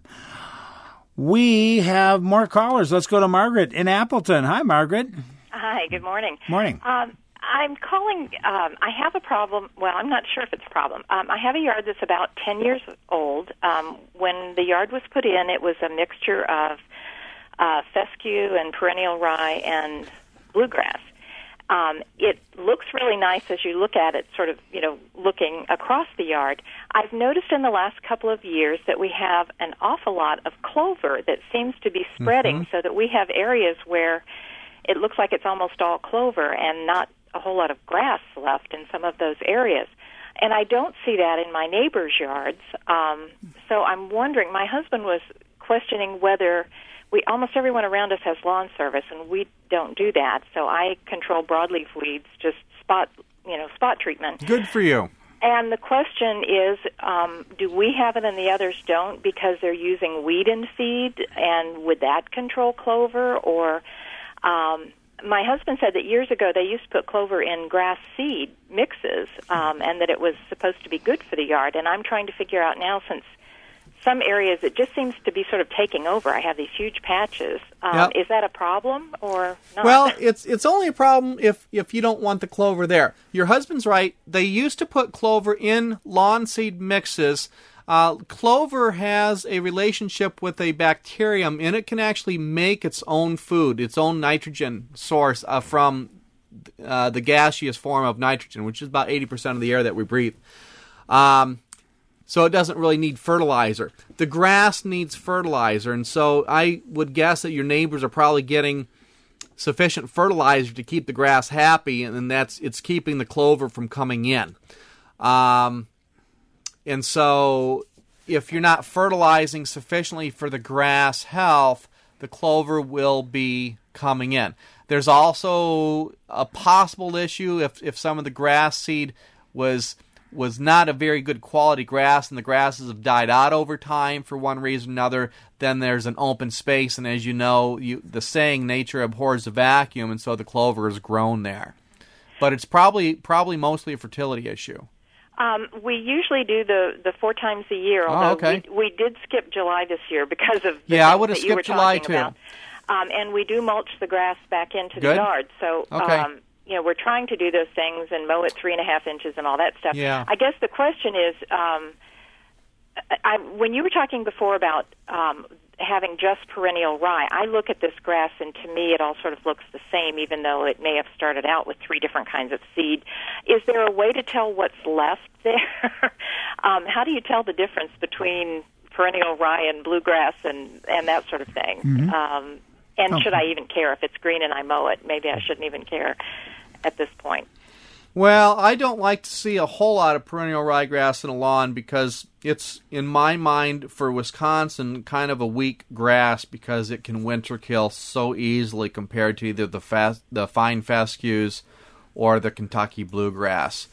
We have more callers. Let's go to Margaret in Appleton. Hi, Margaret. Hi, good morning. Morning. Um, I'm calling, um, I have a problem, well, I'm not sure if it's a problem. Um, I have a yard that's about ten years old. Um, when the yard was put in, it was a mixture of uh, fescue and perennial rye and bluegrass. Um, it looks really nice as you look at it, sort of, you know, looking across the yard. I've noticed in the last couple of years that we have an awful lot of clover that seems to be spreading, Mhm. so that we have areas where it looks like it's almost all clover and not a whole lot of grass left in some of those areas. And I don't see that in my neighbors' yards. Um, so I'm wondering, my husband was questioning whether we, almost everyone around us has lawn service, and we don't do that. So I control broadleaf weeds, just spot, you know, spot treatment. Good for you. And the question is, um, do we have it and the others don't because they're using weed and feed, and would that control clover? Or um, my husband said that years ago they used to put clover in grass seed mixes, um, and that it was supposed to be good for the yard. And I'm trying to figure out now, since some areas it just seems to be sort of taking over. I have these huge patches. Um, Yep. Is that a problem or not? Well, it's it's only a problem if, if you don't want the clover there. Your husband's right. They used to put clover in lawn seed mixes. Uh, clover has a relationship with a bacterium, and it can actually make its own food, its own nitrogen source uh, from uh, the gaseous form of nitrogen, which is about eighty percent of the air that we breathe. Um, so it doesn't really need fertilizer. The grass needs fertilizer, and so I would guess that your neighbors are probably getting sufficient fertilizer to keep the grass happy, and then that's it's keeping the clover from coming in. Um, and so if you're not fertilizing sufficiently for the grass health, the clover will be coming in. There's also a possible issue if, if some of the grass seed was was not a very good quality grass and the grasses have died out over time for one reason or another, then there's an open space, and as you know, you, the saying, nature abhors the vacuum, and so the clover has grown there. But it's probably probably mostly a fertility issue. Um, we usually do the, the four times a year, Oh, although okay. we, we did skip July this year because of the Yeah, I things would have that you were skipped July, talking too. about. Um, and we do mulch the grass back into Good. the yard. So, Okay. um, you know, we're trying to do those things and mow it three and a half inches and all that stuff. Yeah. I guess the question is, um, I, when you were talking before about um, having just perennial rye, I look at this grass and to me it all sort of looks the same, even though it may have started out with three different kinds of seed. Is there a way to tell what's left there? um, how do you tell the difference between perennial rye and bluegrass and, and that sort of thing? Mm-hmm. Mhm. Um, and Oh. should I even care if it's green and I mow it? Maybe I shouldn't even care at this point. Well, I don't like to see a whole lot of perennial ryegrass in a lawn because it's, in my mind, for Wisconsin, kind of a weak grass because it can winter kill so easily compared to either the fast, the fine fescues or the Kentucky bluegrass.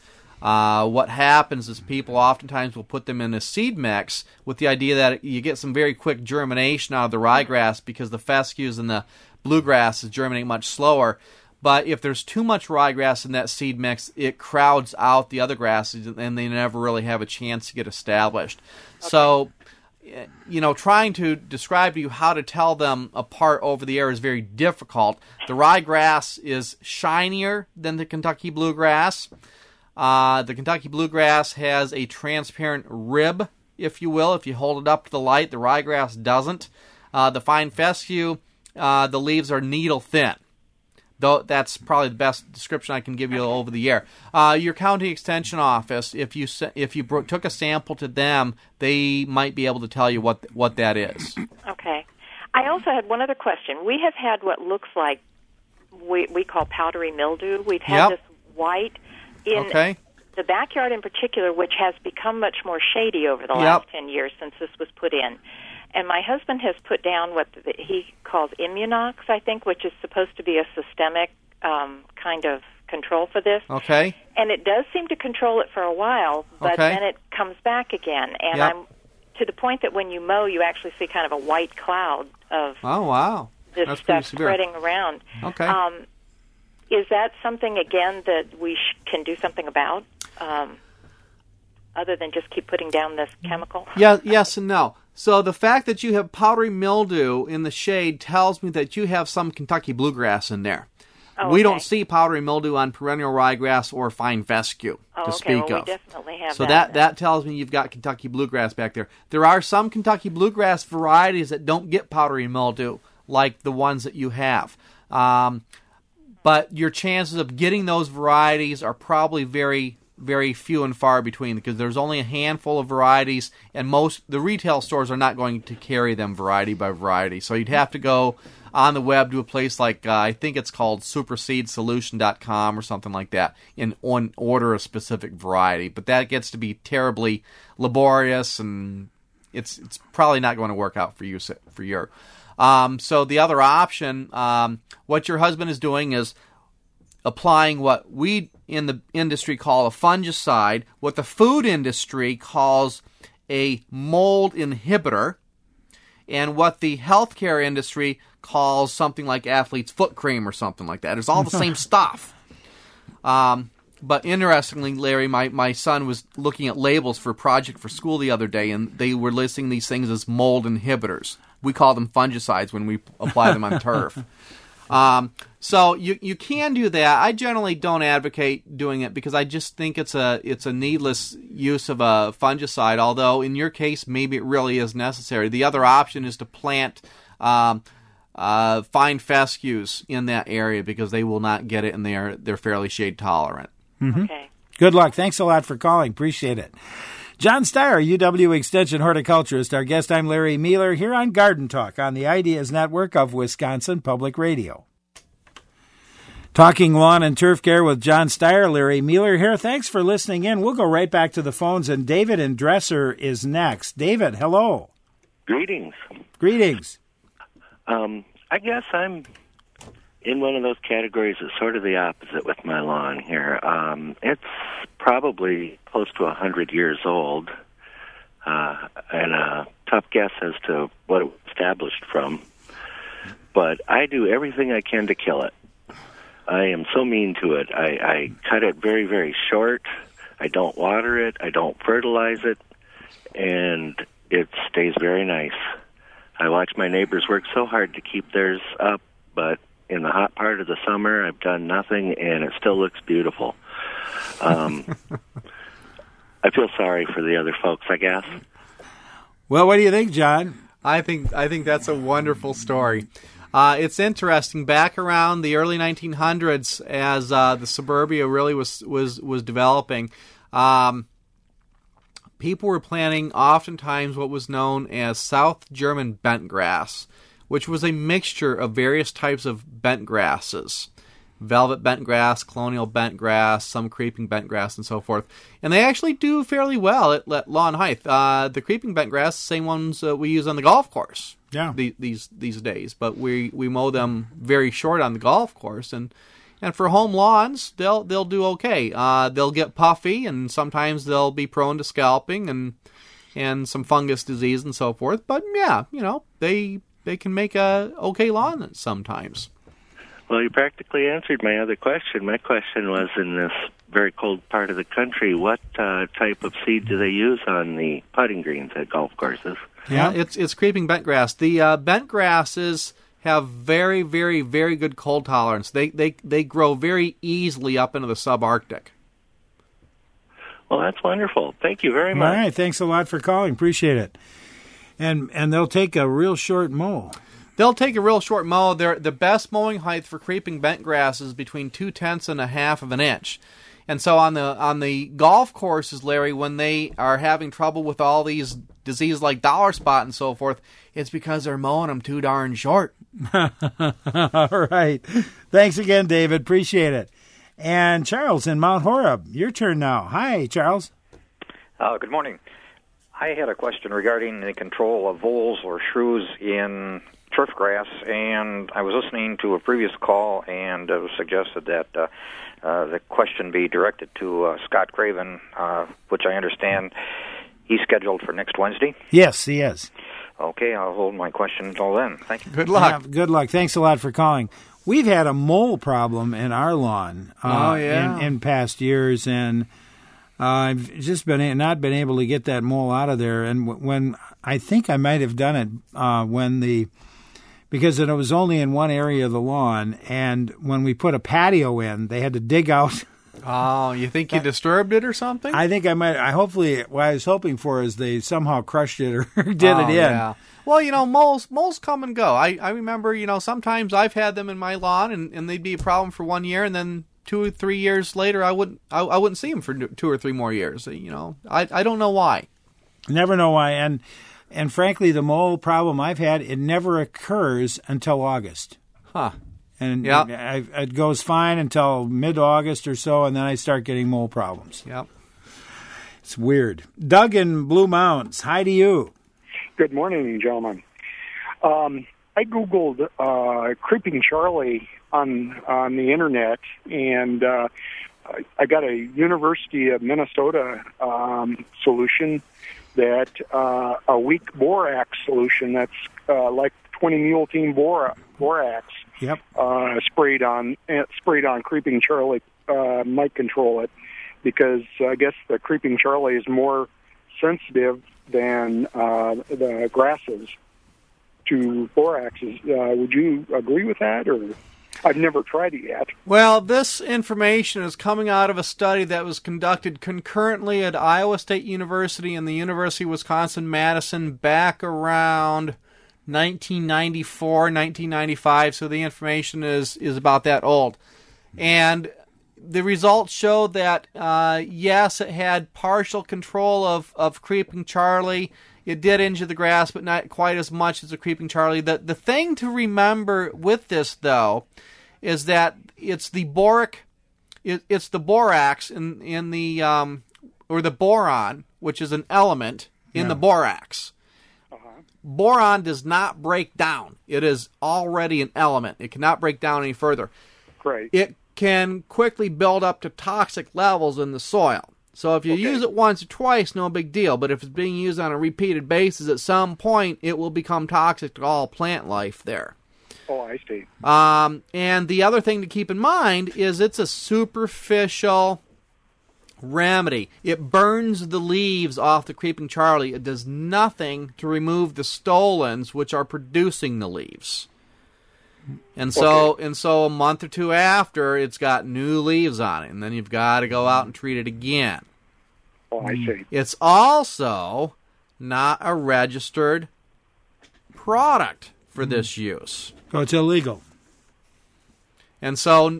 Uh, what happens is people oftentimes will put them in a seed mix with the idea that you get some very quick germination out of the ryegrass because the fescues and the bluegrasses germinate much slower. But if there's too much ryegrass in that seed mix, it crowds out the other grasses, and they never really have a chance to get established. Okay. So, you know, trying to describe to you how to tell them apart over the air is very difficult. The ryegrass is shinier than the Kentucky bluegrass. Uh, the Kentucky bluegrass has a transparent rib, if you will. If you hold it up to the light, the ryegrass doesn't. Uh, the fine fescue, uh, the leaves are needle thin. Though that's probably the best description I can give you over the air. Uh, your county extension office, if you if you bro- took a sample to them, they might be able to tell you what what that is. Okay. I also had one other question. We have had what looks like we we call powdery mildew. We've had yep. this white in okay. the backyard in particular, which has become much more shady over the yep. last ten years since this was put in. And my husband has put down what the, he calls Immunox, I think, which is supposed to be a systemic um, kind of control for this. Okay. And it does seem to control it for a while, but okay. then it comes back again. And yep. I'm to the point that when you mow, you actually see kind of a white cloud of oh wow this That's stuff spreading around. Okay. Um, is that something again that we sh- can do something about, um, other than just keep putting down this chemical? Yeah. Yes and no. So the fact that you have powdery mildew in the shade tells me that you have some Kentucky bluegrass in there. Oh, we okay. don't see powdery mildew on perennial ryegrass or fine fescue oh, to okay. speak well, of. We definitely have so that, that, that tells me you've got Kentucky bluegrass back there. There are some Kentucky bluegrass varieties that don't get powdery mildew, like the ones that you have. Um, but your chances of getting those varieties are probably very very few and far between because there's only a handful of varieties, and most the retail stores are not going to carry them variety by variety. So you'd have to go on the web to a place like uh, I think it's called super seed solution dot com or something like that, and on order a specific variety. But that gets to be terribly laborious, and it's it's probably not going to work out for you for your. Um, so the other option, um, what your husband is doing is applying what we in the industry call a fungicide, what the food industry calls a mold inhibitor, and what the healthcare industry calls something like athlete's foot cream or something like that. It's all the same stuff. Um, but interestingly, Larry, my, my son was looking at labels for a project for school the other day, and they were listing these things as mold inhibitors. We call them fungicides when we apply them on turf. Um, so you you can do that. I generally don't advocate doing it because I just think it's a it's a needless use of a fungicide. Although in your case, maybe it really is necessary. The other option is to plant um, uh, fine fescues in that area because they will not get it, and they are they're fairly shade tolerant. Mm-hmm. Okay. Good luck. Thanks a lot for calling. Appreciate it. John Steyer, U W Extension horticulturist. Our guest, I'm Larry Mealer, here on Garden Talk on the Ideas Network of Wisconsin Public Radio. Talking lawn and turf care with John Steyer, Larry Mealer here. Thanks for listening in. We'll go right back to the phones, and David in Dresser is next. David, hello. Greetings. Greetings. Um, I guess I'm in one of those categories that's sort of the opposite with my lawn here. Um, it's probably close to one hundred years old, uh, and a tough guess as to what it was established from. But I do everything I can to kill it. I am so mean to it. I, I cut it very, very short. I don't water it. I don't fertilize it. And it stays very nice. I watch my neighbors work so hard to keep theirs up, but in the hot part of the summer, I've done nothing, and it still looks beautiful. Um, I feel sorry for the other folks, I guess. Well, what do you think, John? I think I think that's a wonderful story. Uh, it's interesting. Back around the early nineteen hundreds, as uh, the suburbia really was was was developing, um, people were planting oftentimes what was known as South German bent grass, which was a mixture of various types of bent grasses. Velvet bent grass, colonial bent grass, some creeping bent grass, and so forth. And they actually do fairly well at, at lawn height. Uh, the creeping bent grass, the same ones uh, we use on the golf course yeah. the, these these days. But we, we mow them very short on the golf course, and, And for home lawns, they'll they'll do okay. Uh, they'll get puffy, and sometimes they'll be prone to scalping and and some fungus disease and so forth. But yeah, you know, they they can make a okay lawn sometimes. Well, you practically answered my other question. My question was, in this very cold part of the country, what uh, type of seed do they use on the putting greens at golf courses? Yeah, it's it's creeping bentgrass. The uh, bentgrasses have very, very, very good cold tolerance. They they they grow very easily up into the subarctic. Well, that's wonderful. Thank you very much. All right, thanks a lot for calling. Appreciate it. And and they'll take a real short mow. They'll take a real short mow. They're, the best mowing height for creeping bentgrass is between two tenths and a half of an inch. And so on the on the golf courses, Larry, when they are having trouble with all these diseases like dollar spot and so forth, it's because they're mowing them too darn short. All right. Thanks again, David. Appreciate it. And Charles in Mount Horeb, your turn now. Hi, Charles. Uh, good morning. I had a question regarding the control of voles or shrews in turf grass, and I was listening to a previous call, and it was suggested that uh, uh, the question be directed to uh, Scott Craven, uh, which I understand he's scheduled for next Wednesday. Yes, he is. Okay, I'll hold my question until then. Thank you. Good luck. Yeah, good luck. Thanks a lot for calling. We've had a mole problem in our lawn uh, oh, yeah. in, in past years, and uh, I've just been not been able to get that mole out of there. And w- when I think I might have done it uh, when the because it was only in one area of the lawn, and when we put a patio in, they had to dig out. Oh, you think you disturbed it or something? I think I might. I hopefully what I was hoping for is they somehow crushed it or did oh, it in. Yeah. Well, you know, moles moles come and go. I, I remember, you know, sometimes I've had them in my lawn, and, and they'd be a problem for one year, and then two or three years later, I wouldn't I, I wouldn't see them for two or three more years. You know, I I don't know why. Never know why, and and frankly, the mole problem I've had, it never occurs until August. Huh. And yep. it, it goes fine until mid-August or so, and then I start getting mole problems. Yep. It's weird. Doug in Blue Mountains, hi to you. Good morning, gentlemen. Um, I Googled uh, Creeping Charlie on on the Internet, and uh, I got a University of Minnesota um, solution that uh, a weak borax solution that's uh, like twenty mule team bora, borax yep. uh, sprayed on uh, sprayed on Creeping Charlie uh, might control it, because I guess the Creeping Charlie is more sensitive than uh, the grasses to boraxes. Uh, would you agree with that, or I've never tried it yet? Well, this information is coming out of a study that was conducted concurrently at Iowa State University and the University of Wisconsin-Madison back around nineteen ninety-four, nineteen ninety-five, so the information is, is about that old. And the results showed that, uh, yes, it had partial control of, of Creeping Charlie. It did injure the grass, but not quite as much as the Creeping Charlie. The, the thing to remember with this, though, is that it's the boric, it, it's the borax in, in the, um, or the boron, which is an element in yeah. the borax. Uh-huh. Boron does not break down. It is already an element. It cannot break down any further. Right. It can quickly build up to toxic levels in the soil. So if you okay. use it once or twice, no big deal. But if it's being used on a repeated basis, at some point it will become toxic to all plant life there. Oh, I see. Um, and the other thing to keep in mind is it's a superficial remedy. It burns the leaves off the Creeping Charlie. It does nothing to remove the stolons, which are producing the leaves. And so, okay. and so, a month or two after, it's got new leaves on it, and then you've got to go out and treat it again. Oh, I see. It's also not a registered product for this use. So it's illegal. And so,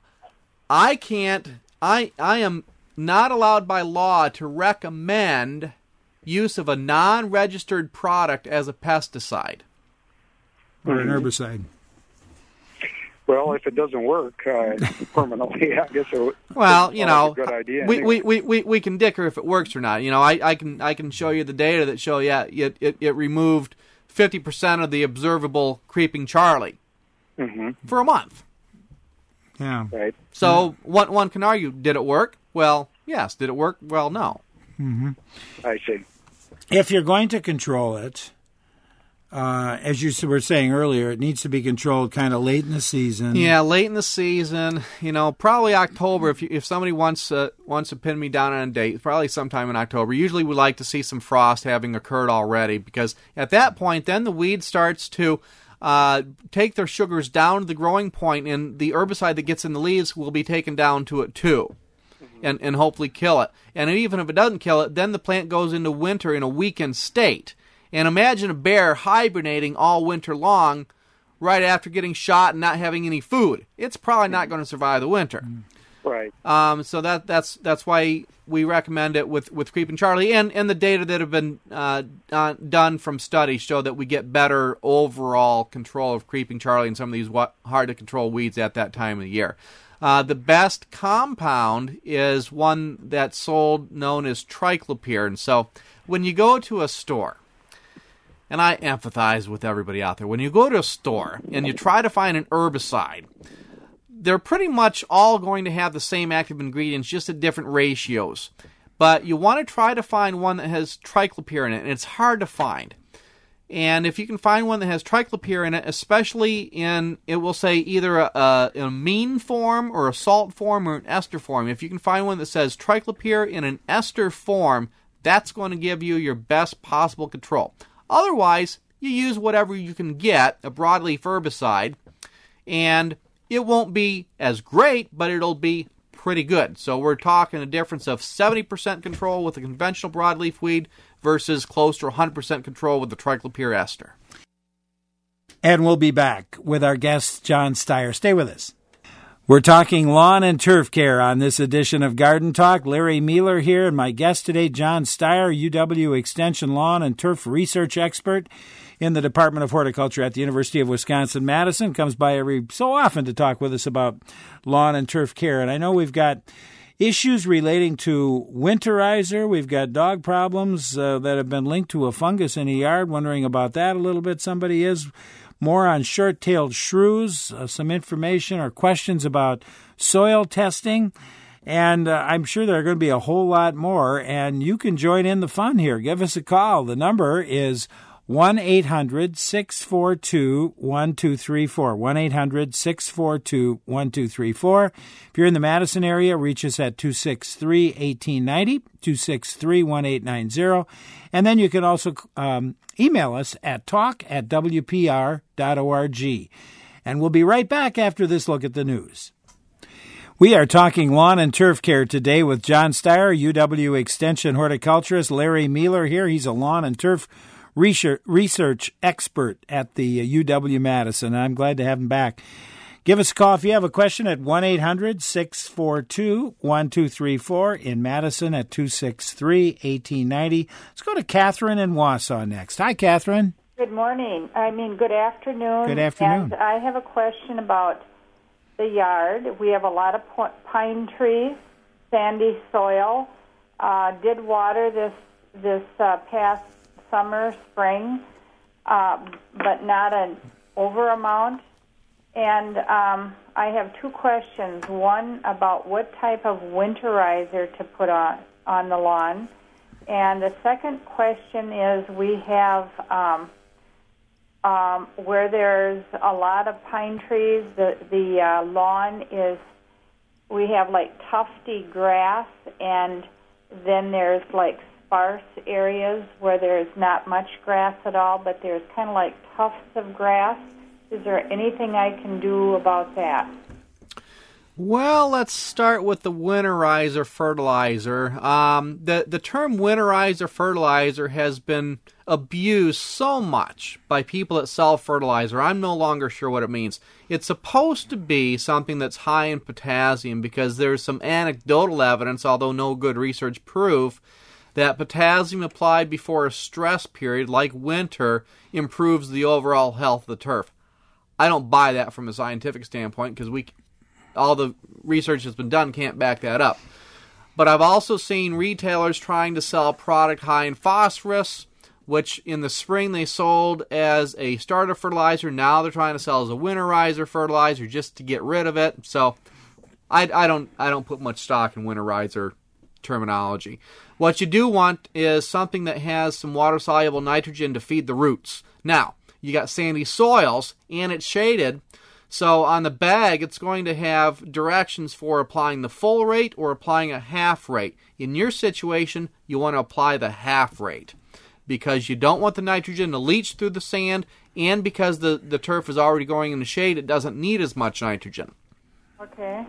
I can't. I I am not allowed by law to recommend use of a non-registered product as a pesticide or an herbicide. Well, if it doesn't work uh, permanently, I guess it would. Well, you know, a good idea we, anyway. we, we, we can dicker if it works or not. You know, I, I can I can show you the data that show yeah it it, it removed fifty percent of the observable Creeping Charlie mm-hmm. for a month. Yeah. Right. So one one can argue, did it work? Well, yes. Did it work? Well, no. Mm-hmm. I see. If you're going to control it, uh, as you were saying earlier, it needs to be controlled kind of late in the season. Yeah, late in the season. You know, probably October. If you, if somebody wants uh, wants to pin me down on a date, probably sometime in October. Usually, we like to see some frost having occurred already, because at that point, then the weed starts to uh, take their sugars down to the growing point, and the herbicide that gets in the leaves will be taken down to it too. And, and hopefully kill it. And even if it doesn't kill it, then the plant goes into winter in a weakened state. And imagine a bear hibernating all winter long right after getting shot and not having any food. It's probably not going to survive the winter. Right. Um, so that that's that's why we recommend it with, with Creeping Charlie. And, and the data that have been uh, uh, done from studies show that we get better overall control of Creeping Charlie and some of these hard-to-control weeds at that time of the year. Uh, the best compound is one that's sold known as triclopyr. So when you go to a store, and I empathize with everybody out there, when you go to a store and you try to find an herbicide, they're pretty much all going to have the same active ingredients, just at different ratios. But you want to try to find one that has triclopyr in it, and it's hard to find. And if you can find one that has triclopyr in it, especially in, it will say either a, a, an amine form or a salt form or an ester form. If you can find one that says triclopyr in an ester form, that's going to give you your best possible control. Otherwise, you use whatever you can get, a broadleaf herbicide, and it won't be as great, but it'll be pretty good. So we're talking a difference of seventy percent control with a conventional broadleaf weed versus close to one hundred percent control with the triclopyr ester. And we'll be back with our guest, John Steyer. Stay with us. We're talking lawn and turf care on this edition of Garden Talk. Larry Mealer here, and my guest today, John Steyer, U W Extension lawn and turf research expert in the Department of Horticulture at the University of Wisconsin-Madison. Comes by every so often to talk with us about lawn and turf care. And I know we've got issues relating to winterizer. We've got dog problems uh, that have been linked to a fungus in a yard. Wondering about that a little bit. Somebody is. More on short-tailed shrews, uh, some information or questions about soil testing. And uh, I'm sure there are going to be a whole lot more. And you can join in the fun here. Give us a call. The number is one eight hundred six four two one two three four. one eight hundred six four two one two three four. If you're in the Madison area, reach us at two six three, one eight nine zero, two six three, one eight nine zero. And then you can also um, email us at talk at w p r dot org. And we'll be right back after this look at the news. We are talking lawn and turf care today with John Steyer, U W Extension horticulturist. Larry Mealer here. He's a lawn and turf research expert at the U W Madison. I'm glad to have him back. Give us a call if you have a question at one eight hundred six four two one two three four, in Madison at two six three, one eight nine zero. Let's go to Catherine in Wausau next. Hi, Catherine. Good morning. I mean, good afternoon. Good afternoon. And I have a question about the yard. We have a lot of pine trees, sandy soil. Uh, did water this this uh, past summer, spring, uh, but not an over amount. And um, I have two questions. One about what type of winterizer to put on, on the lawn. And the second question is we have, um, um, where there's a lot of pine trees, the, the uh, lawn is, we have like tufty grass, and then there's like sparse areas where there's not much grass at all, but there's kind of like tufts of grass. Is there anything I can do about that? Well, let's start with the winterizer fertilizer. Um, the, the term winterizer fertilizer has been abused so much by people that sell fertilizer. I'm no longer sure what it means. It's supposed to be something that's high in potassium because there's some anecdotal evidence, although no good research proof, that potassium applied before a stress period like winter improves the overall health of the turf. I don't buy that from a scientific standpoint because we, all the research that's been done can't back that up. But I've also seen retailers trying to sell a product high in phosphorus, which in the spring they sold as a starter fertilizer. Now they're trying to sell as a winterizer fertilizer just to get rid of it. So I, I don't I don't put much stock in winterizer terminology. What you do want is something that has some water-soluble nitrogen to feed the roots. Now, you got sandy soils, and it's shaded, so on the bag it's going to have directions for applying the full rate or applying a half rate. In your situation, you want to apply the half rate because you don't want the nitrogen to leach through the sand, and because the, the turf is already growing in the shade, it doesn't need as much nitrogen. Okay.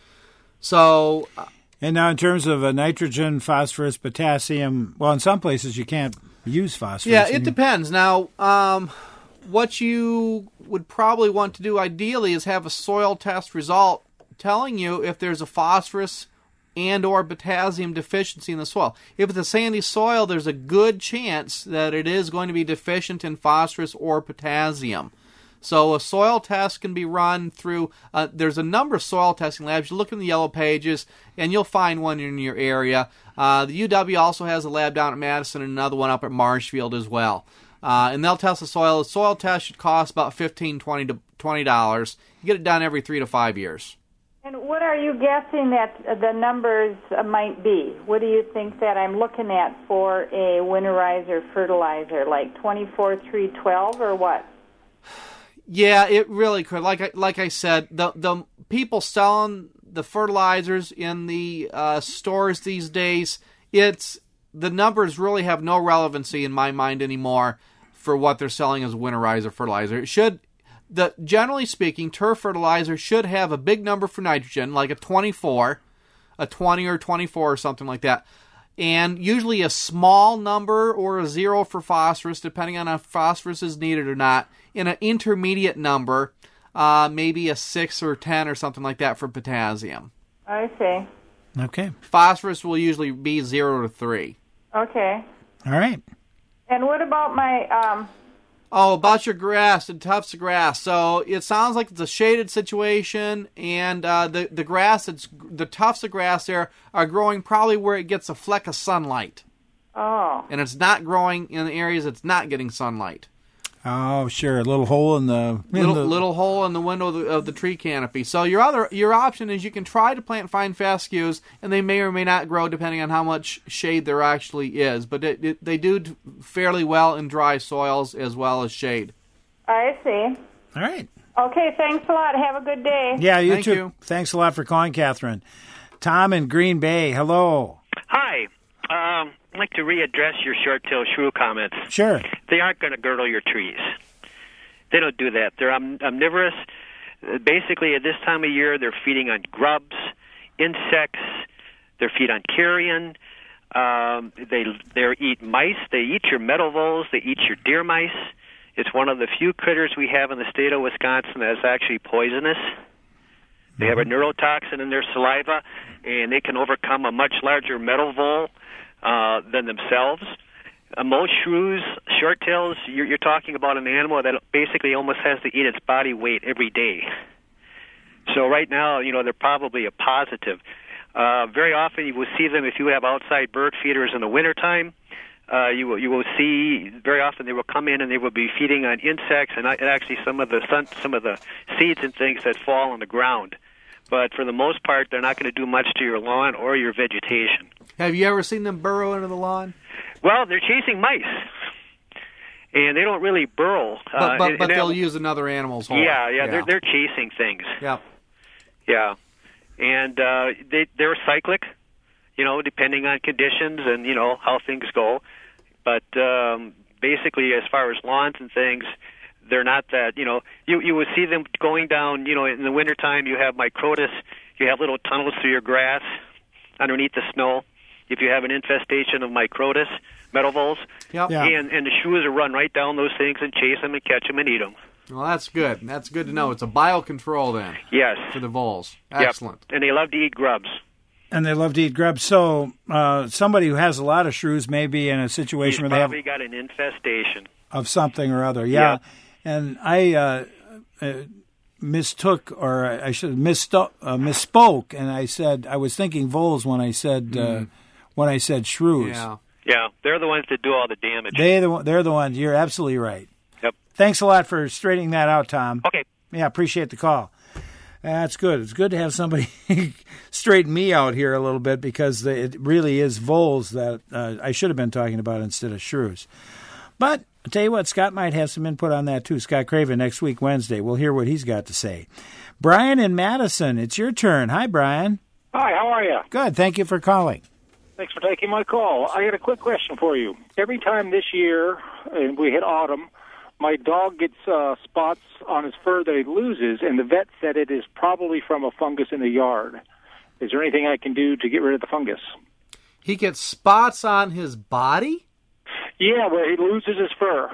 So... Uh, And now in terms of uh, nitrogen, phosphorus, potassium, well, in some places you can't use phosphorus. Yeah, it depends. Now, um, what you would probably want to do ideally is have a soil test result telling you if there's a phosphorus and or potassium deficiency in the soil. If it's a sandy soil, there's a good chance that it is going to be deficient in phosphorus or potassium. So a soil test can be run through, uh, there's a number of soil testing labs. You look in the yellow pages, and you'll find one in your area. Uh, the U W also has a lab down at Madison and another one up at Marshfield as well. Uh, and they'll test the soil. The soil test should cost about fifteen dollars, twenty dollars. You get it done every three to five years. And what are you guessing that the numbers might be? What do you think that I'm looking at for a winterizer fertilizer, like twenty-four three twelve or what? Yeah, it really could. Like I, like I said, the the people selling the fertilizers in the uh, stores these days, it's the numbers really have no relevancy in my mind anymore for what they're selling as winterizer fertilizer. It should, the generally speaking, turf fertilizer should have a big number for nitrogen, like a twenty-four, a twenty or twenty-four or something like that. And usually a small number or a zero for phosphorus, depending on if phosphorus is needed or not. In an intermediate number, uh, maybe a six or ten or something like that for potassium. I see. Okay. Phosphorus will usually be zero to three. Okay. All right. And what about my... Um... Oh, about your grass and tufts of grass. So it sounds like it's a shaded situation, and uh, the the grass, it's the tufts of grass there are growing probably where it gets a fleck of sunlight. Oh. And it's not growing in the areas it's not getting sunlight. Oh, sure, a little hole in the in little the... little hole in the window of the, of the tree canopy. So your other your option is you can try to plant fine fescues, and they may or may not grow depending on how much shade there actually is. But it, it, they do fairly well in dry soils as well as shade. I see. All right. Okay, thanks a lot. Have a good day. Yeah, you Thank too. you. Thanks a lot for calling, Catherine. Tom in Green Bay, hello. Hi. Um, I'd like to readdress your short-tail shrew comments. Sure. They aren't going to girdle your trees. They don't do that. They're om- omnivorous. Uh, basically, at this time of year, they're feeding on grubs, insects. They feed on carrion. Um, they they eat mice. They eat your meadow voles. They eat your deer mice. It's one of the few critters we have in the state of Wisconsin that's actually poisonous. They have a neurotoxin in their saliva, and they can overcome a much larger meadow vole uh, than themselves. Uh, most shrews, short-tails, you're, you're talking about an animal that basically almost has to eat its body weight every day. So right now, you know, they're probably a positive. Uh, very often you will see them if you have outside bird feeders in the wintertime. Uh, you will you will see very often they will come in and they will be feeding on insects and, and actually some of the sun, some of the seeds and things that fall on the ground. But for the most part, they're not going to do much to your lawn or your vegetation. Have you ever seen them burrow into the lawn? Well, they're chasing mice, and they don't really burrow. But, uh, but, and, but and they'll that, use another animal's hole. Yeah, yeah, yeah. they're they're chasing things. Yeah, yeah, and uh, they they're cyclic, you know, depending on conditions and you know how things go. But um, basically, as far as lawns and things, they're not that. You know, you you will see them going down. You know, in the wintertime, you have microtus. You have little tunnels through your grass underneath the snow. If you have an infestation of microtus, meadow voles, yep. yeah. and, and the shrews will run right down those things and chase them and catch them and eat them. Well, that's good. That's good to know. It's a biocontrol then. Yes. For the voles. Excellent. Yep. And they love to eat grubs. And they love to eat grubs. So uh, somebody who has a lot of shrews may be in a situation He's where they have probably got an infestation of something or other. Yeah. yeah. And I uh, uh, mistook, or I should misto- uh, misspoke, and I said I was thinking voles when I said uh, Mm. when I said shrews. Yeah. Yeah, they're the ones that do all the damage. They the they're the ones. You're absolutely right. Yep. Thanks a lot for straightening that out, Tom. Okay. Yeah, appreciate the call. That's good. It's good to have somebody straighten me out here a little bit because it really is voles that uh, I should have been talking about instead of shrews. But I'll tell you what, Scott might have some input on that too. Scott Craven next week, Wednesday. We'll hear what he's got to say. Brian in Madison, it's your turn. Hi, Brian. Hi, how are you? Good. Thank you for calling. Thanks for taking my call. I had a quick question for you. Every time this year, and we hit autumn, my dog gets uh, spots on his fur that he loses, and the vet said it is probably from a fungus in the yard. Is there anything I can do to get rid of the fungus? He gets spots on his body? Yeah, where he loses his fur.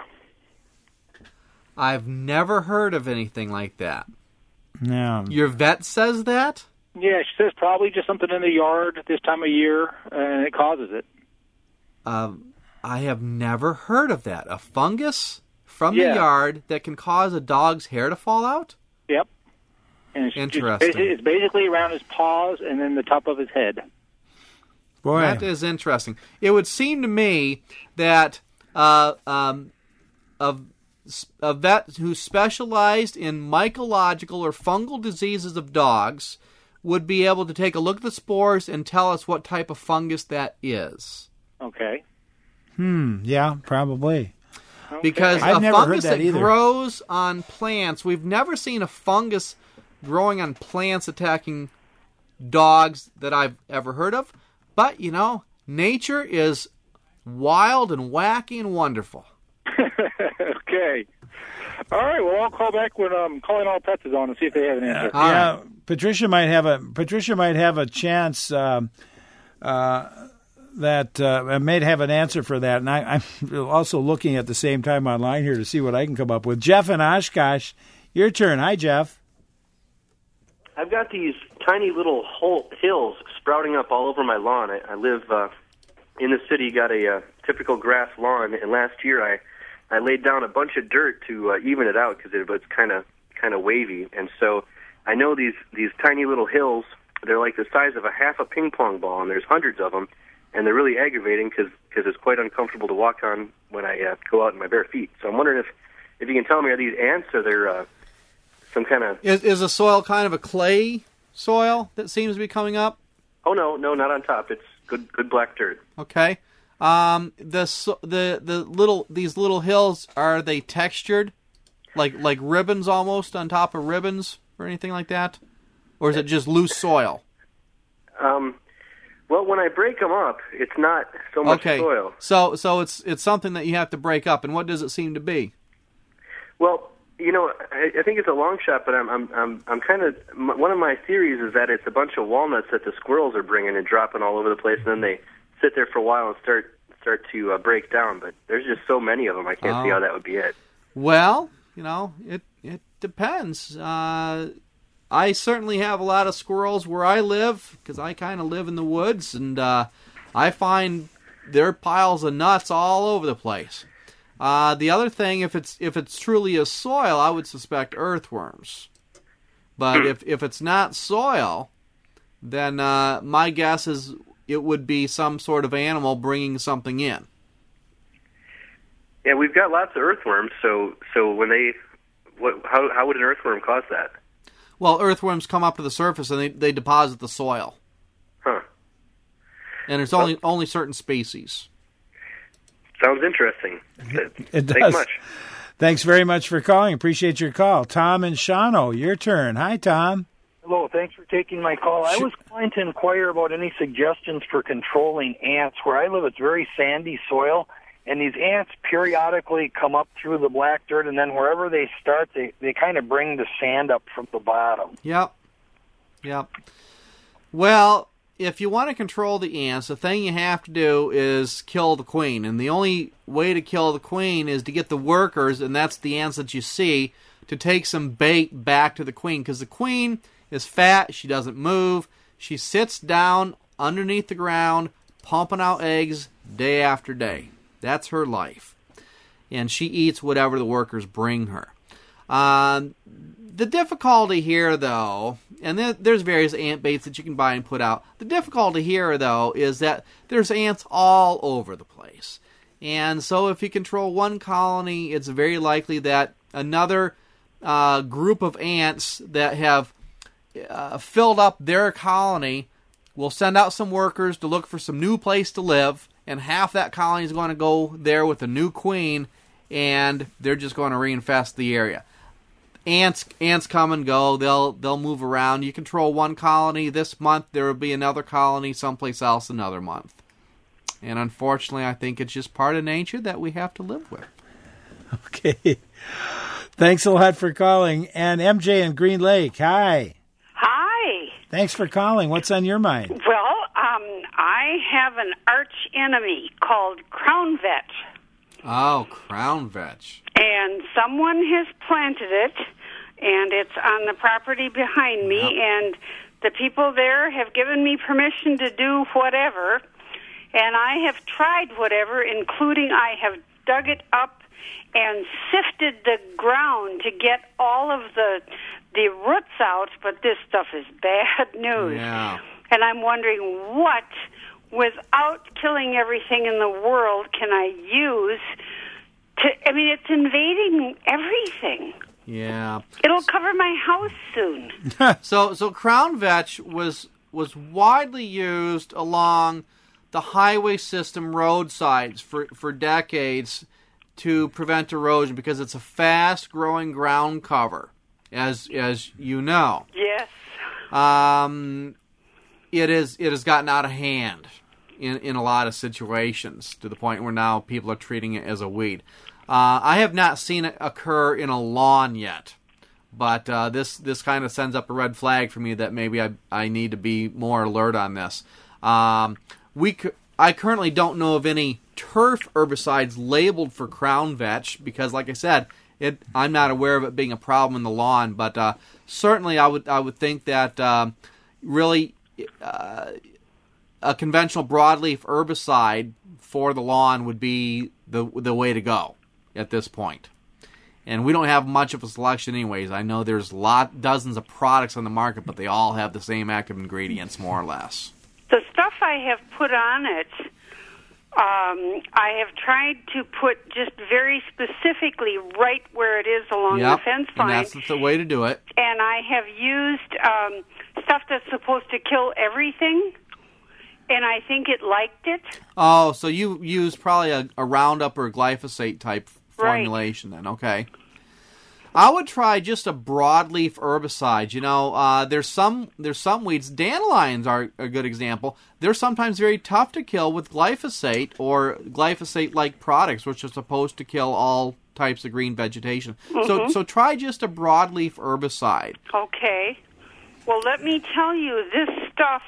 I've never heard of anything like that. No. Your vet says that? Yeah, she says probably just something in the yard this time of year, and it causes it. Um, I have never heard of that. A fungus from Yeah. the yard that can cause a dog's hair to fall out? Yep. And it's Interesting. Just, it's basically around his paws and then the top of his head. Boy. That is interesting. It would seem to me that uh, um, a, a vet who specialized in mycological or fungal diseases of dogs would be able to take a look at the spores and tell us what type of fungus that is. Okay. Hmm, yeah, probably. Because I've a never fungus heard that that either. grows on plants, we've never seen a fungus growing on plants attacking dogs that I've ever heard of. But, you know, nature is wild and wacky and wonderful. Okay. All right, well, I'll call back when um, Calling All Pets is on and see if they have an answer. Yeah, Patricia might have a Patricia might have a chance um, uh, that uh, may have an answer for that, and I, I'm also looking at the same time online here to see what I can come up with. Jeff in Oshkosh, your turn. Hi, Jeff. I've got these tiny little hole, hills sprouting up all over my lawn. I, I live uh, in the city, got a uh, typical grass lawn, and last year I, I laid down a bunch of dirt to uh, even it out because it was kind of kind of wavy. And so I know these, these tiny little hills, they're like the size of a half a ping pong ball, and there's hundreds of them, and they're really aggravating because it's quite uncomfortable to walk on when I uh, go out in my bare feet. So I'm wondering if, if you can tell me, are these ants or they're uh, some kind of... Is, is the soil kind of a clay soil that seems to be coming up? Oh, no, no, not on top. It's good good black dirt. Okay. Um, the so- the the little these little hills, are they textured, like like ribbons almost on top of ribbons or anything like that, or is it just loose soil? Um, well, when I break them up, it's not so much Okay. soil. So so it's it's something that you have to break up, and what does it seem to be? Well, you know, I, I think it's a long shot, but I'm I'm I'm I'm kind of one of my theories is that it's a bunch of walnuts that the squirrels are bringing and dropping all over the place, and then they sit there for a while and start start to uh, break down. But there's just so many of them, I can't see Oh. how that would be it. Well, you know, it it depends. Uh, I certainly have a lot of squirrels where I live because I kind of live in the woods, and uh, I find there are piles of nuts all over the place. Uh, the other thing, if it's if it's truly a soil, I would suspect earthworms. But if if it's not soil, then uh, my guess is it would be some sort of animal bringing something in. Yeah, we've got lots of earthworms. So so when they, what how how would an earthworm cause that? Well, earthworms come up to the surface and they, they deposit the soil. Huh. And it's only only certain species. Sounds interesting. It Thanks does. much. Thanks very much for calling. Appreciate your call. Tom and Shawano, your turn. Hi, Tom. Hello, thanks for taking my call. I was calling to inquire about any suggestions for controlling ants. Where I live, it's very sandy soil, and these ants periodically come up through the black dirt, and then wherever they start, they, they kind of bring the sand up from the bottom. Yep. Yep. Well, if you want to control the ants, the thing you have to do is kill the queen. And the only way to kill the queen is to get the workers, and that's the ants that you see, to take some bait back to the queen. Because the queen is fat, she doesn't move, she sits down underneath the ground, pumping out eggs day after day. That's her life. And she eats whatever the workers bring her. Um, the difficulty here, though, and there, there's various ant baits that you can buy and put out. The difficulty here, though, is that there's ants all over the place. And so if you control one colony, it's very likely that another uh, group of ants that have uh, filled up their colony will send out some workers to look for some new place to live, and half that colony is going to go there with a new queen, and they're just going to reinfest the area. Ants ants come and go. They'll they'll move around. You control one colony this month, there will be another colony someplace else another month. And unfortunately, I think it's just part of nature that we have to live with. Okay. Thanks a lot for calling. And M J in Green Lake, hi. Hi. Thanks for calling. What's on your mind? Well, um, I have an arch enemy called crown vetch. Oh, crown vetch. And someone has planted it, and it's on the property behind me, yep. And the people there have given me permission to do whatever, and I have tried whatever, including I have dug it up and sifted the ground to get all of the the roots out, but this stuff is bad news. Yeah. And I'm wondering what, without killing everything in the world, can I use to, I mean, it's invading everything. Yeah. It'll cover my house soon. so so crown vetch was was widely used along the highway system roadsides for, for decades to prevent erosion because it's a fast-growing ground cover, as as you know. Yes. Um, it is it has gotten out of hand in in a lot of situations to the point where now people are treating it as a weed. Uh, I have not seen it occur in a lawn yet, but uh, this this kind of sends up a red flag for me that maybe I I need to be more alert on this. Um, we c- I currently don't know of any turf herbicides labeled for crown vetch because, like I said, it I'm not aware of it being a problem in the lawn. But uh, certainly, I would I would think that uh, really uh, a conventional broadleaf herbicide for the lawn would be the the way to go at this point. And we don't have much of a selection anyways. I know there's lot dozens of products on the market, but they all have the same active ingredients, more or less. The stuff I have put on it, um, I have tried to put just very specifically right where it is along yep, the fence line. And that's the way to do it. And I have used um, stuff that's supposed to kill everything, and I think it liked it. Oh, so you use probably a, a Roundup or glyphosate type formulation right. then, okay. I would try just a broadleaf herbicide. You know, uh, there's some there's some weeds. Dandelions are a good example. They're sometimes very tough to kill with glyphosate or glyphosate-like products, which are supposed to kill all types of green vegetation. Mm-hmm. So, so try just a broadleaf herbicide. Okay. Well, let me tell you, this stuff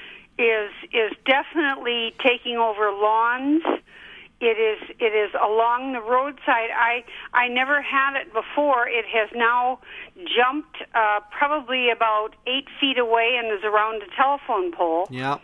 is is definitely taking over lawns. It is it is along the roadside. I I never had it before. It has now jumped uh, probably about eight feet away and is around a telephone pole. Yeah.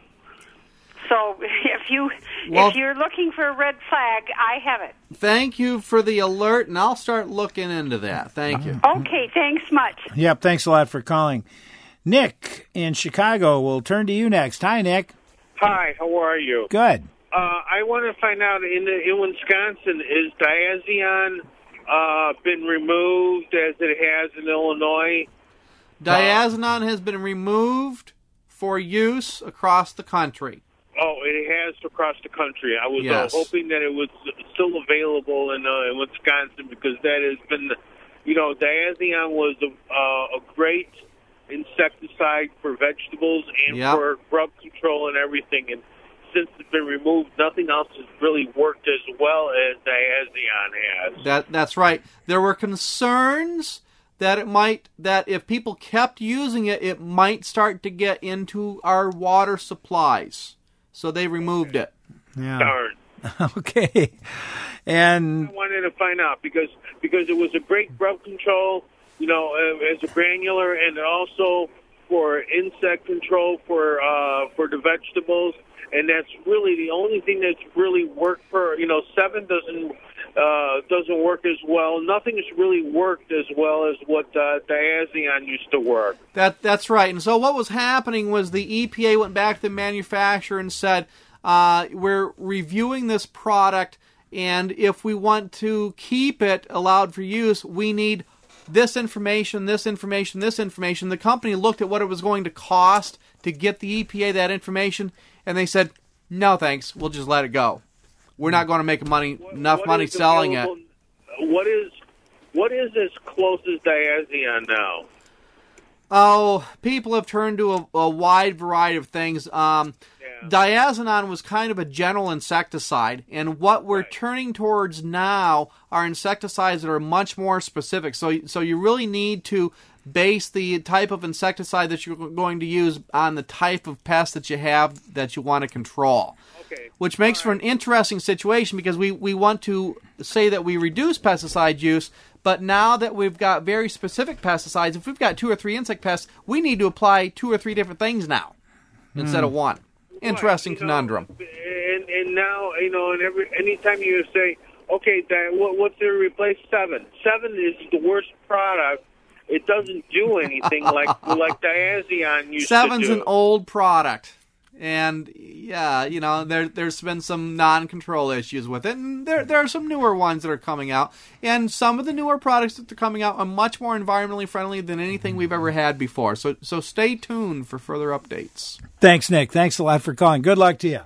So if you well, if you're looking for a red flag, I have it. Thank you for the alert, and I'll start looking into that. Thank you. Okay, thanks much. Yep, thanks a lot for calling. Nick in Chicago, we'll turn to you next. Hi, Nick. Hi, how are you? Good. Uh, I want to find out, in the, in Wisconsin, is diazinon uh, been removed as it has in Illinois? Diazinon has been removed for use across the country. Oh, it has across the country. I was yes. uh, hoping that it was still available in, uh, in Wisconsin because that has been, you know, diazinon was a, uh, a great insecticide for vegetables and yep. for grub control and everything, and since it's been removed, nothing else has really worked as well as diazinon has. That that's right. There were concerns that it might that if people kept using it, it might start to get into our water supplies. So they removed it. Yeah. Darn. Okay. And I wanted to find out because because it was a great grub control, you know, as a granular, and also for insect control for uh, for the vegetables. And that's really the only thing that's really worked for, you know, seven doesn't uh, doesn't work as well. Nothing's really worked as well as what uh, Diazion used to work. That that's right. And so what was happening was the E P A went back to the manufacturer and said, uh, we're reviewing this product, and if we want to keep it allowed for use, we need this information, this information, this information. The company looked at what it was going to cost to get the E P A that information, and they said, no thanks, we'll just let it go. We're not going to make money What- enough what money is selling available- it. What is what is as close as Diazion now? Oh, people have turned to a, a wide variety of things. Um, Diazinon was kind of a general insecticide, and what we're turning towards now are insecticides that are much more specific. So, so you really need to base the type of insecticide that you're going to use on the type of pest that you have that you want to control. Okay. Which makes for an interesting situation because we, we want to say that we reduce pesticide use, but now that we've got very specific pesticides, if we've got two or three insect pests, we need to apply two or three different things now instead Hmm. of one. Interesting Right, you know, conundrum. And and now you know, and every anytime you say, okay, Di- what, what's to replace seven? Seven is the worst product. It doesn't do anything like like Diazion used Seven's to do. an old product. And, yeah, you know, there, there's been some non-control issues with it. And there, there are some newer ones that are coming out. And some of the newer products that are coming out are much more environmentally friendly than anything we've ever had before. So, so stay tuned for further updates. Thanks, Nick. Thanks a lot for calling. Good luck to you.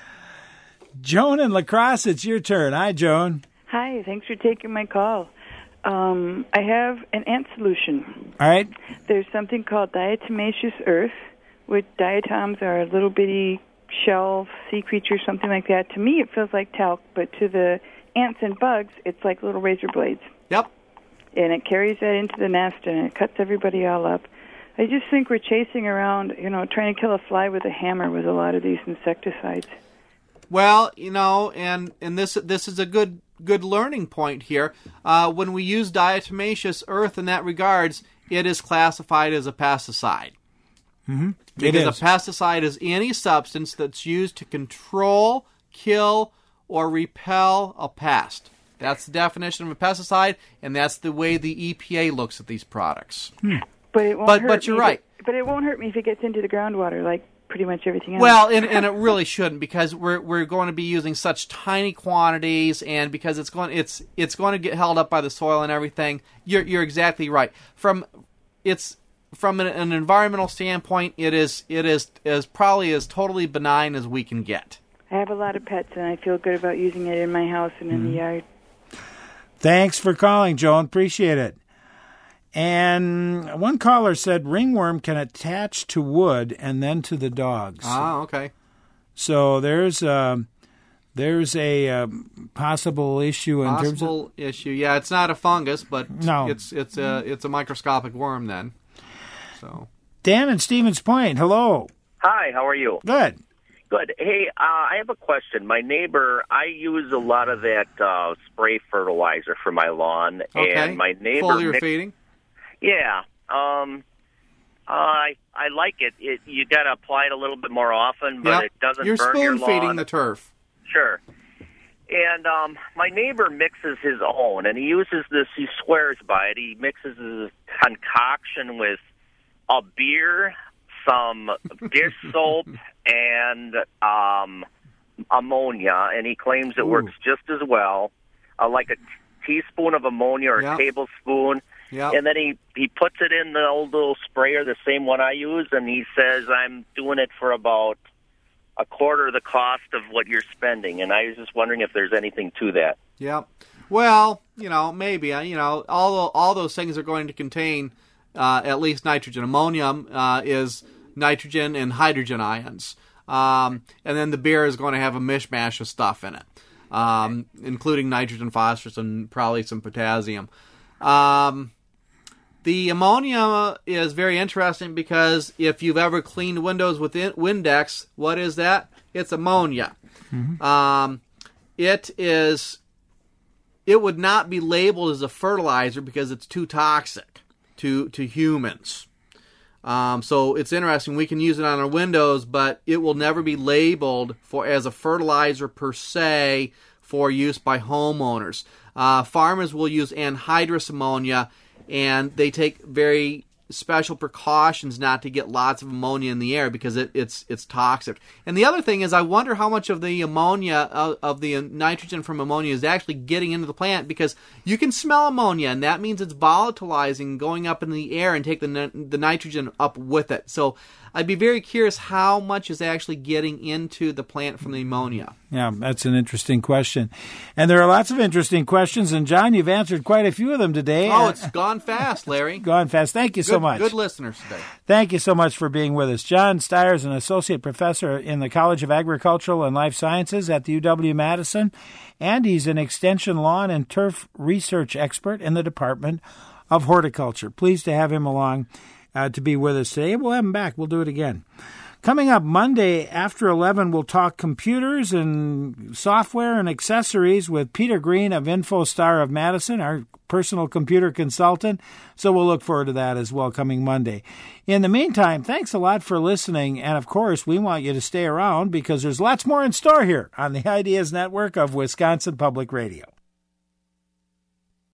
Joan in La Crosse, it's your turn. Hi, Joan. Hi, thanks for taking my call. Um, I have an ant solution. All right. There's something called diatomaceous earth, which diatoms are a little bitty shell sea creature, something like that. To me, it feels like talc, but to the ants and bugs, it's like little razor blades. Yep. And it carries that into the nest, and it cuts everybody all up. I just think we're chasing around, you know, trying to kill a fly with a hammer with a lot of these insecticides. Well, you know, and, and this this is a good good learning point here. Uh, when we use diatomaceous earth in that regards, it is classified as a pesticide. Mm-hmm. Because It a is. pesticide is any substance that's used to control, kill, or repel a pest. That's the definition of a pesticide, and that's the way the E P A looks at these products. But it won't But- hurt but you're me right. If, but it won't hurt me if it gets into the groundwater, like pretty much everything else. Well, and, and it really shouldn't, because we're we're going to be using such tiny quantities, and because it's going it's it's going to get held up by the soil and everything. You're you're exactly right. From it's from an, an environmental standpoint, it is it is is probably as totally benign as we can get. I have a lot of pets, and I feel good about using it in my house and in Mm-hmm. the yard. Thanks for calling, Joan. Appreciate it. And one caller said ringworm can attach to wood and then to the dogs. Ah, okay. So there's um, there's a um, possible issue in terms of Possible issue. Yeah, it's not a fungus, but No. it's it's a it's a microscopic worm then. So Dan in Stevens Point. Hello. Hi, how are you? Good. Good. Hey, uh, I have a question. My neighbor, I use a lot of that uh, spray fertilizer for my lawn, okay. and my neighbor Foliar mix- feeding. Yeah. Um, I I like it. It you got to apply it a little bit more often, but Yep. it doesn't You're burn your spoon feeding lawn. the turf. Sure. And um, my neighbor mixes his own, and he uses this. He swears by it. He mixes his concoction with a beer, some dish soap, and um, ammonia, and he claims it Ooh. works just as well. Uh, like a t- teaspoon of ammonia or Yep. a tablespoon. Yep. And then he, he puts it in the old little sprayer, the same one I use, and he says, I'm doing it for about a quarter of the cost of what you're spending. And I was just wondering if there's anything to that. Yep. Well, you know, maybe. uh, You know, all all those things are going to contain uh, at least nitrogen. Ammonium uh, is nitrogen and hydrogen ions, um, and then the beer is going to have a mishmash of stuff in it, um, including nitrogen, phosphorus, and probably some potassium. Um, the ammonia is very interesting because if you've ever cleaned windows with Windex, what is that? It's ammonia. Um, it is. It would not be labeled as a fertilizer because it's too toxic to to humans. Um, so it's interesting. We can use it on our windows, but it will never be labeled for as a fertilizer per se for use by homeowners. Uh, farmers will use anhydrous ammonia, and they take very special precautions not to get lots of ammonia in the air because it, it's it's toxic. And the other thing is, I wonder how much of the ammonia, uh, of the nitrogen from ammonia is actually getting into the plant, because you can smell ammonia, and that means it's volatilizing, going up in the air and take the the nitrogen up with it. So I'd be very curious how much is actually getting into the plant from the ammonia. Yeah, that's an interesting question. And there are lots of interesting questions, and John, you've answered quite a few of them today. Oh, it's gone fast, Larry. Gone fast. Thank you so good, much. Good listeners today. Thank you so much for being with us. John Stier is an associate professor in the College of Agricultural and Life Sciences at the U W-Madison, and he's an extension lawn and turf research expert in the Department of Horticulture. Pleased to have him along uh, to be with us today. We'll have him back. We'll do it again. Coming up Monday after eleven, we'll talk computers and software and accessories with Peter Green of InfoStar of Madison, our personal computer consultant. So we'll look forward to that as well coming Monday. In the meantime, thanks a lot for listening. And, of course, we want you to stay around because there's lots more in store here on the Ideas Network of Wisconsin Public Radio.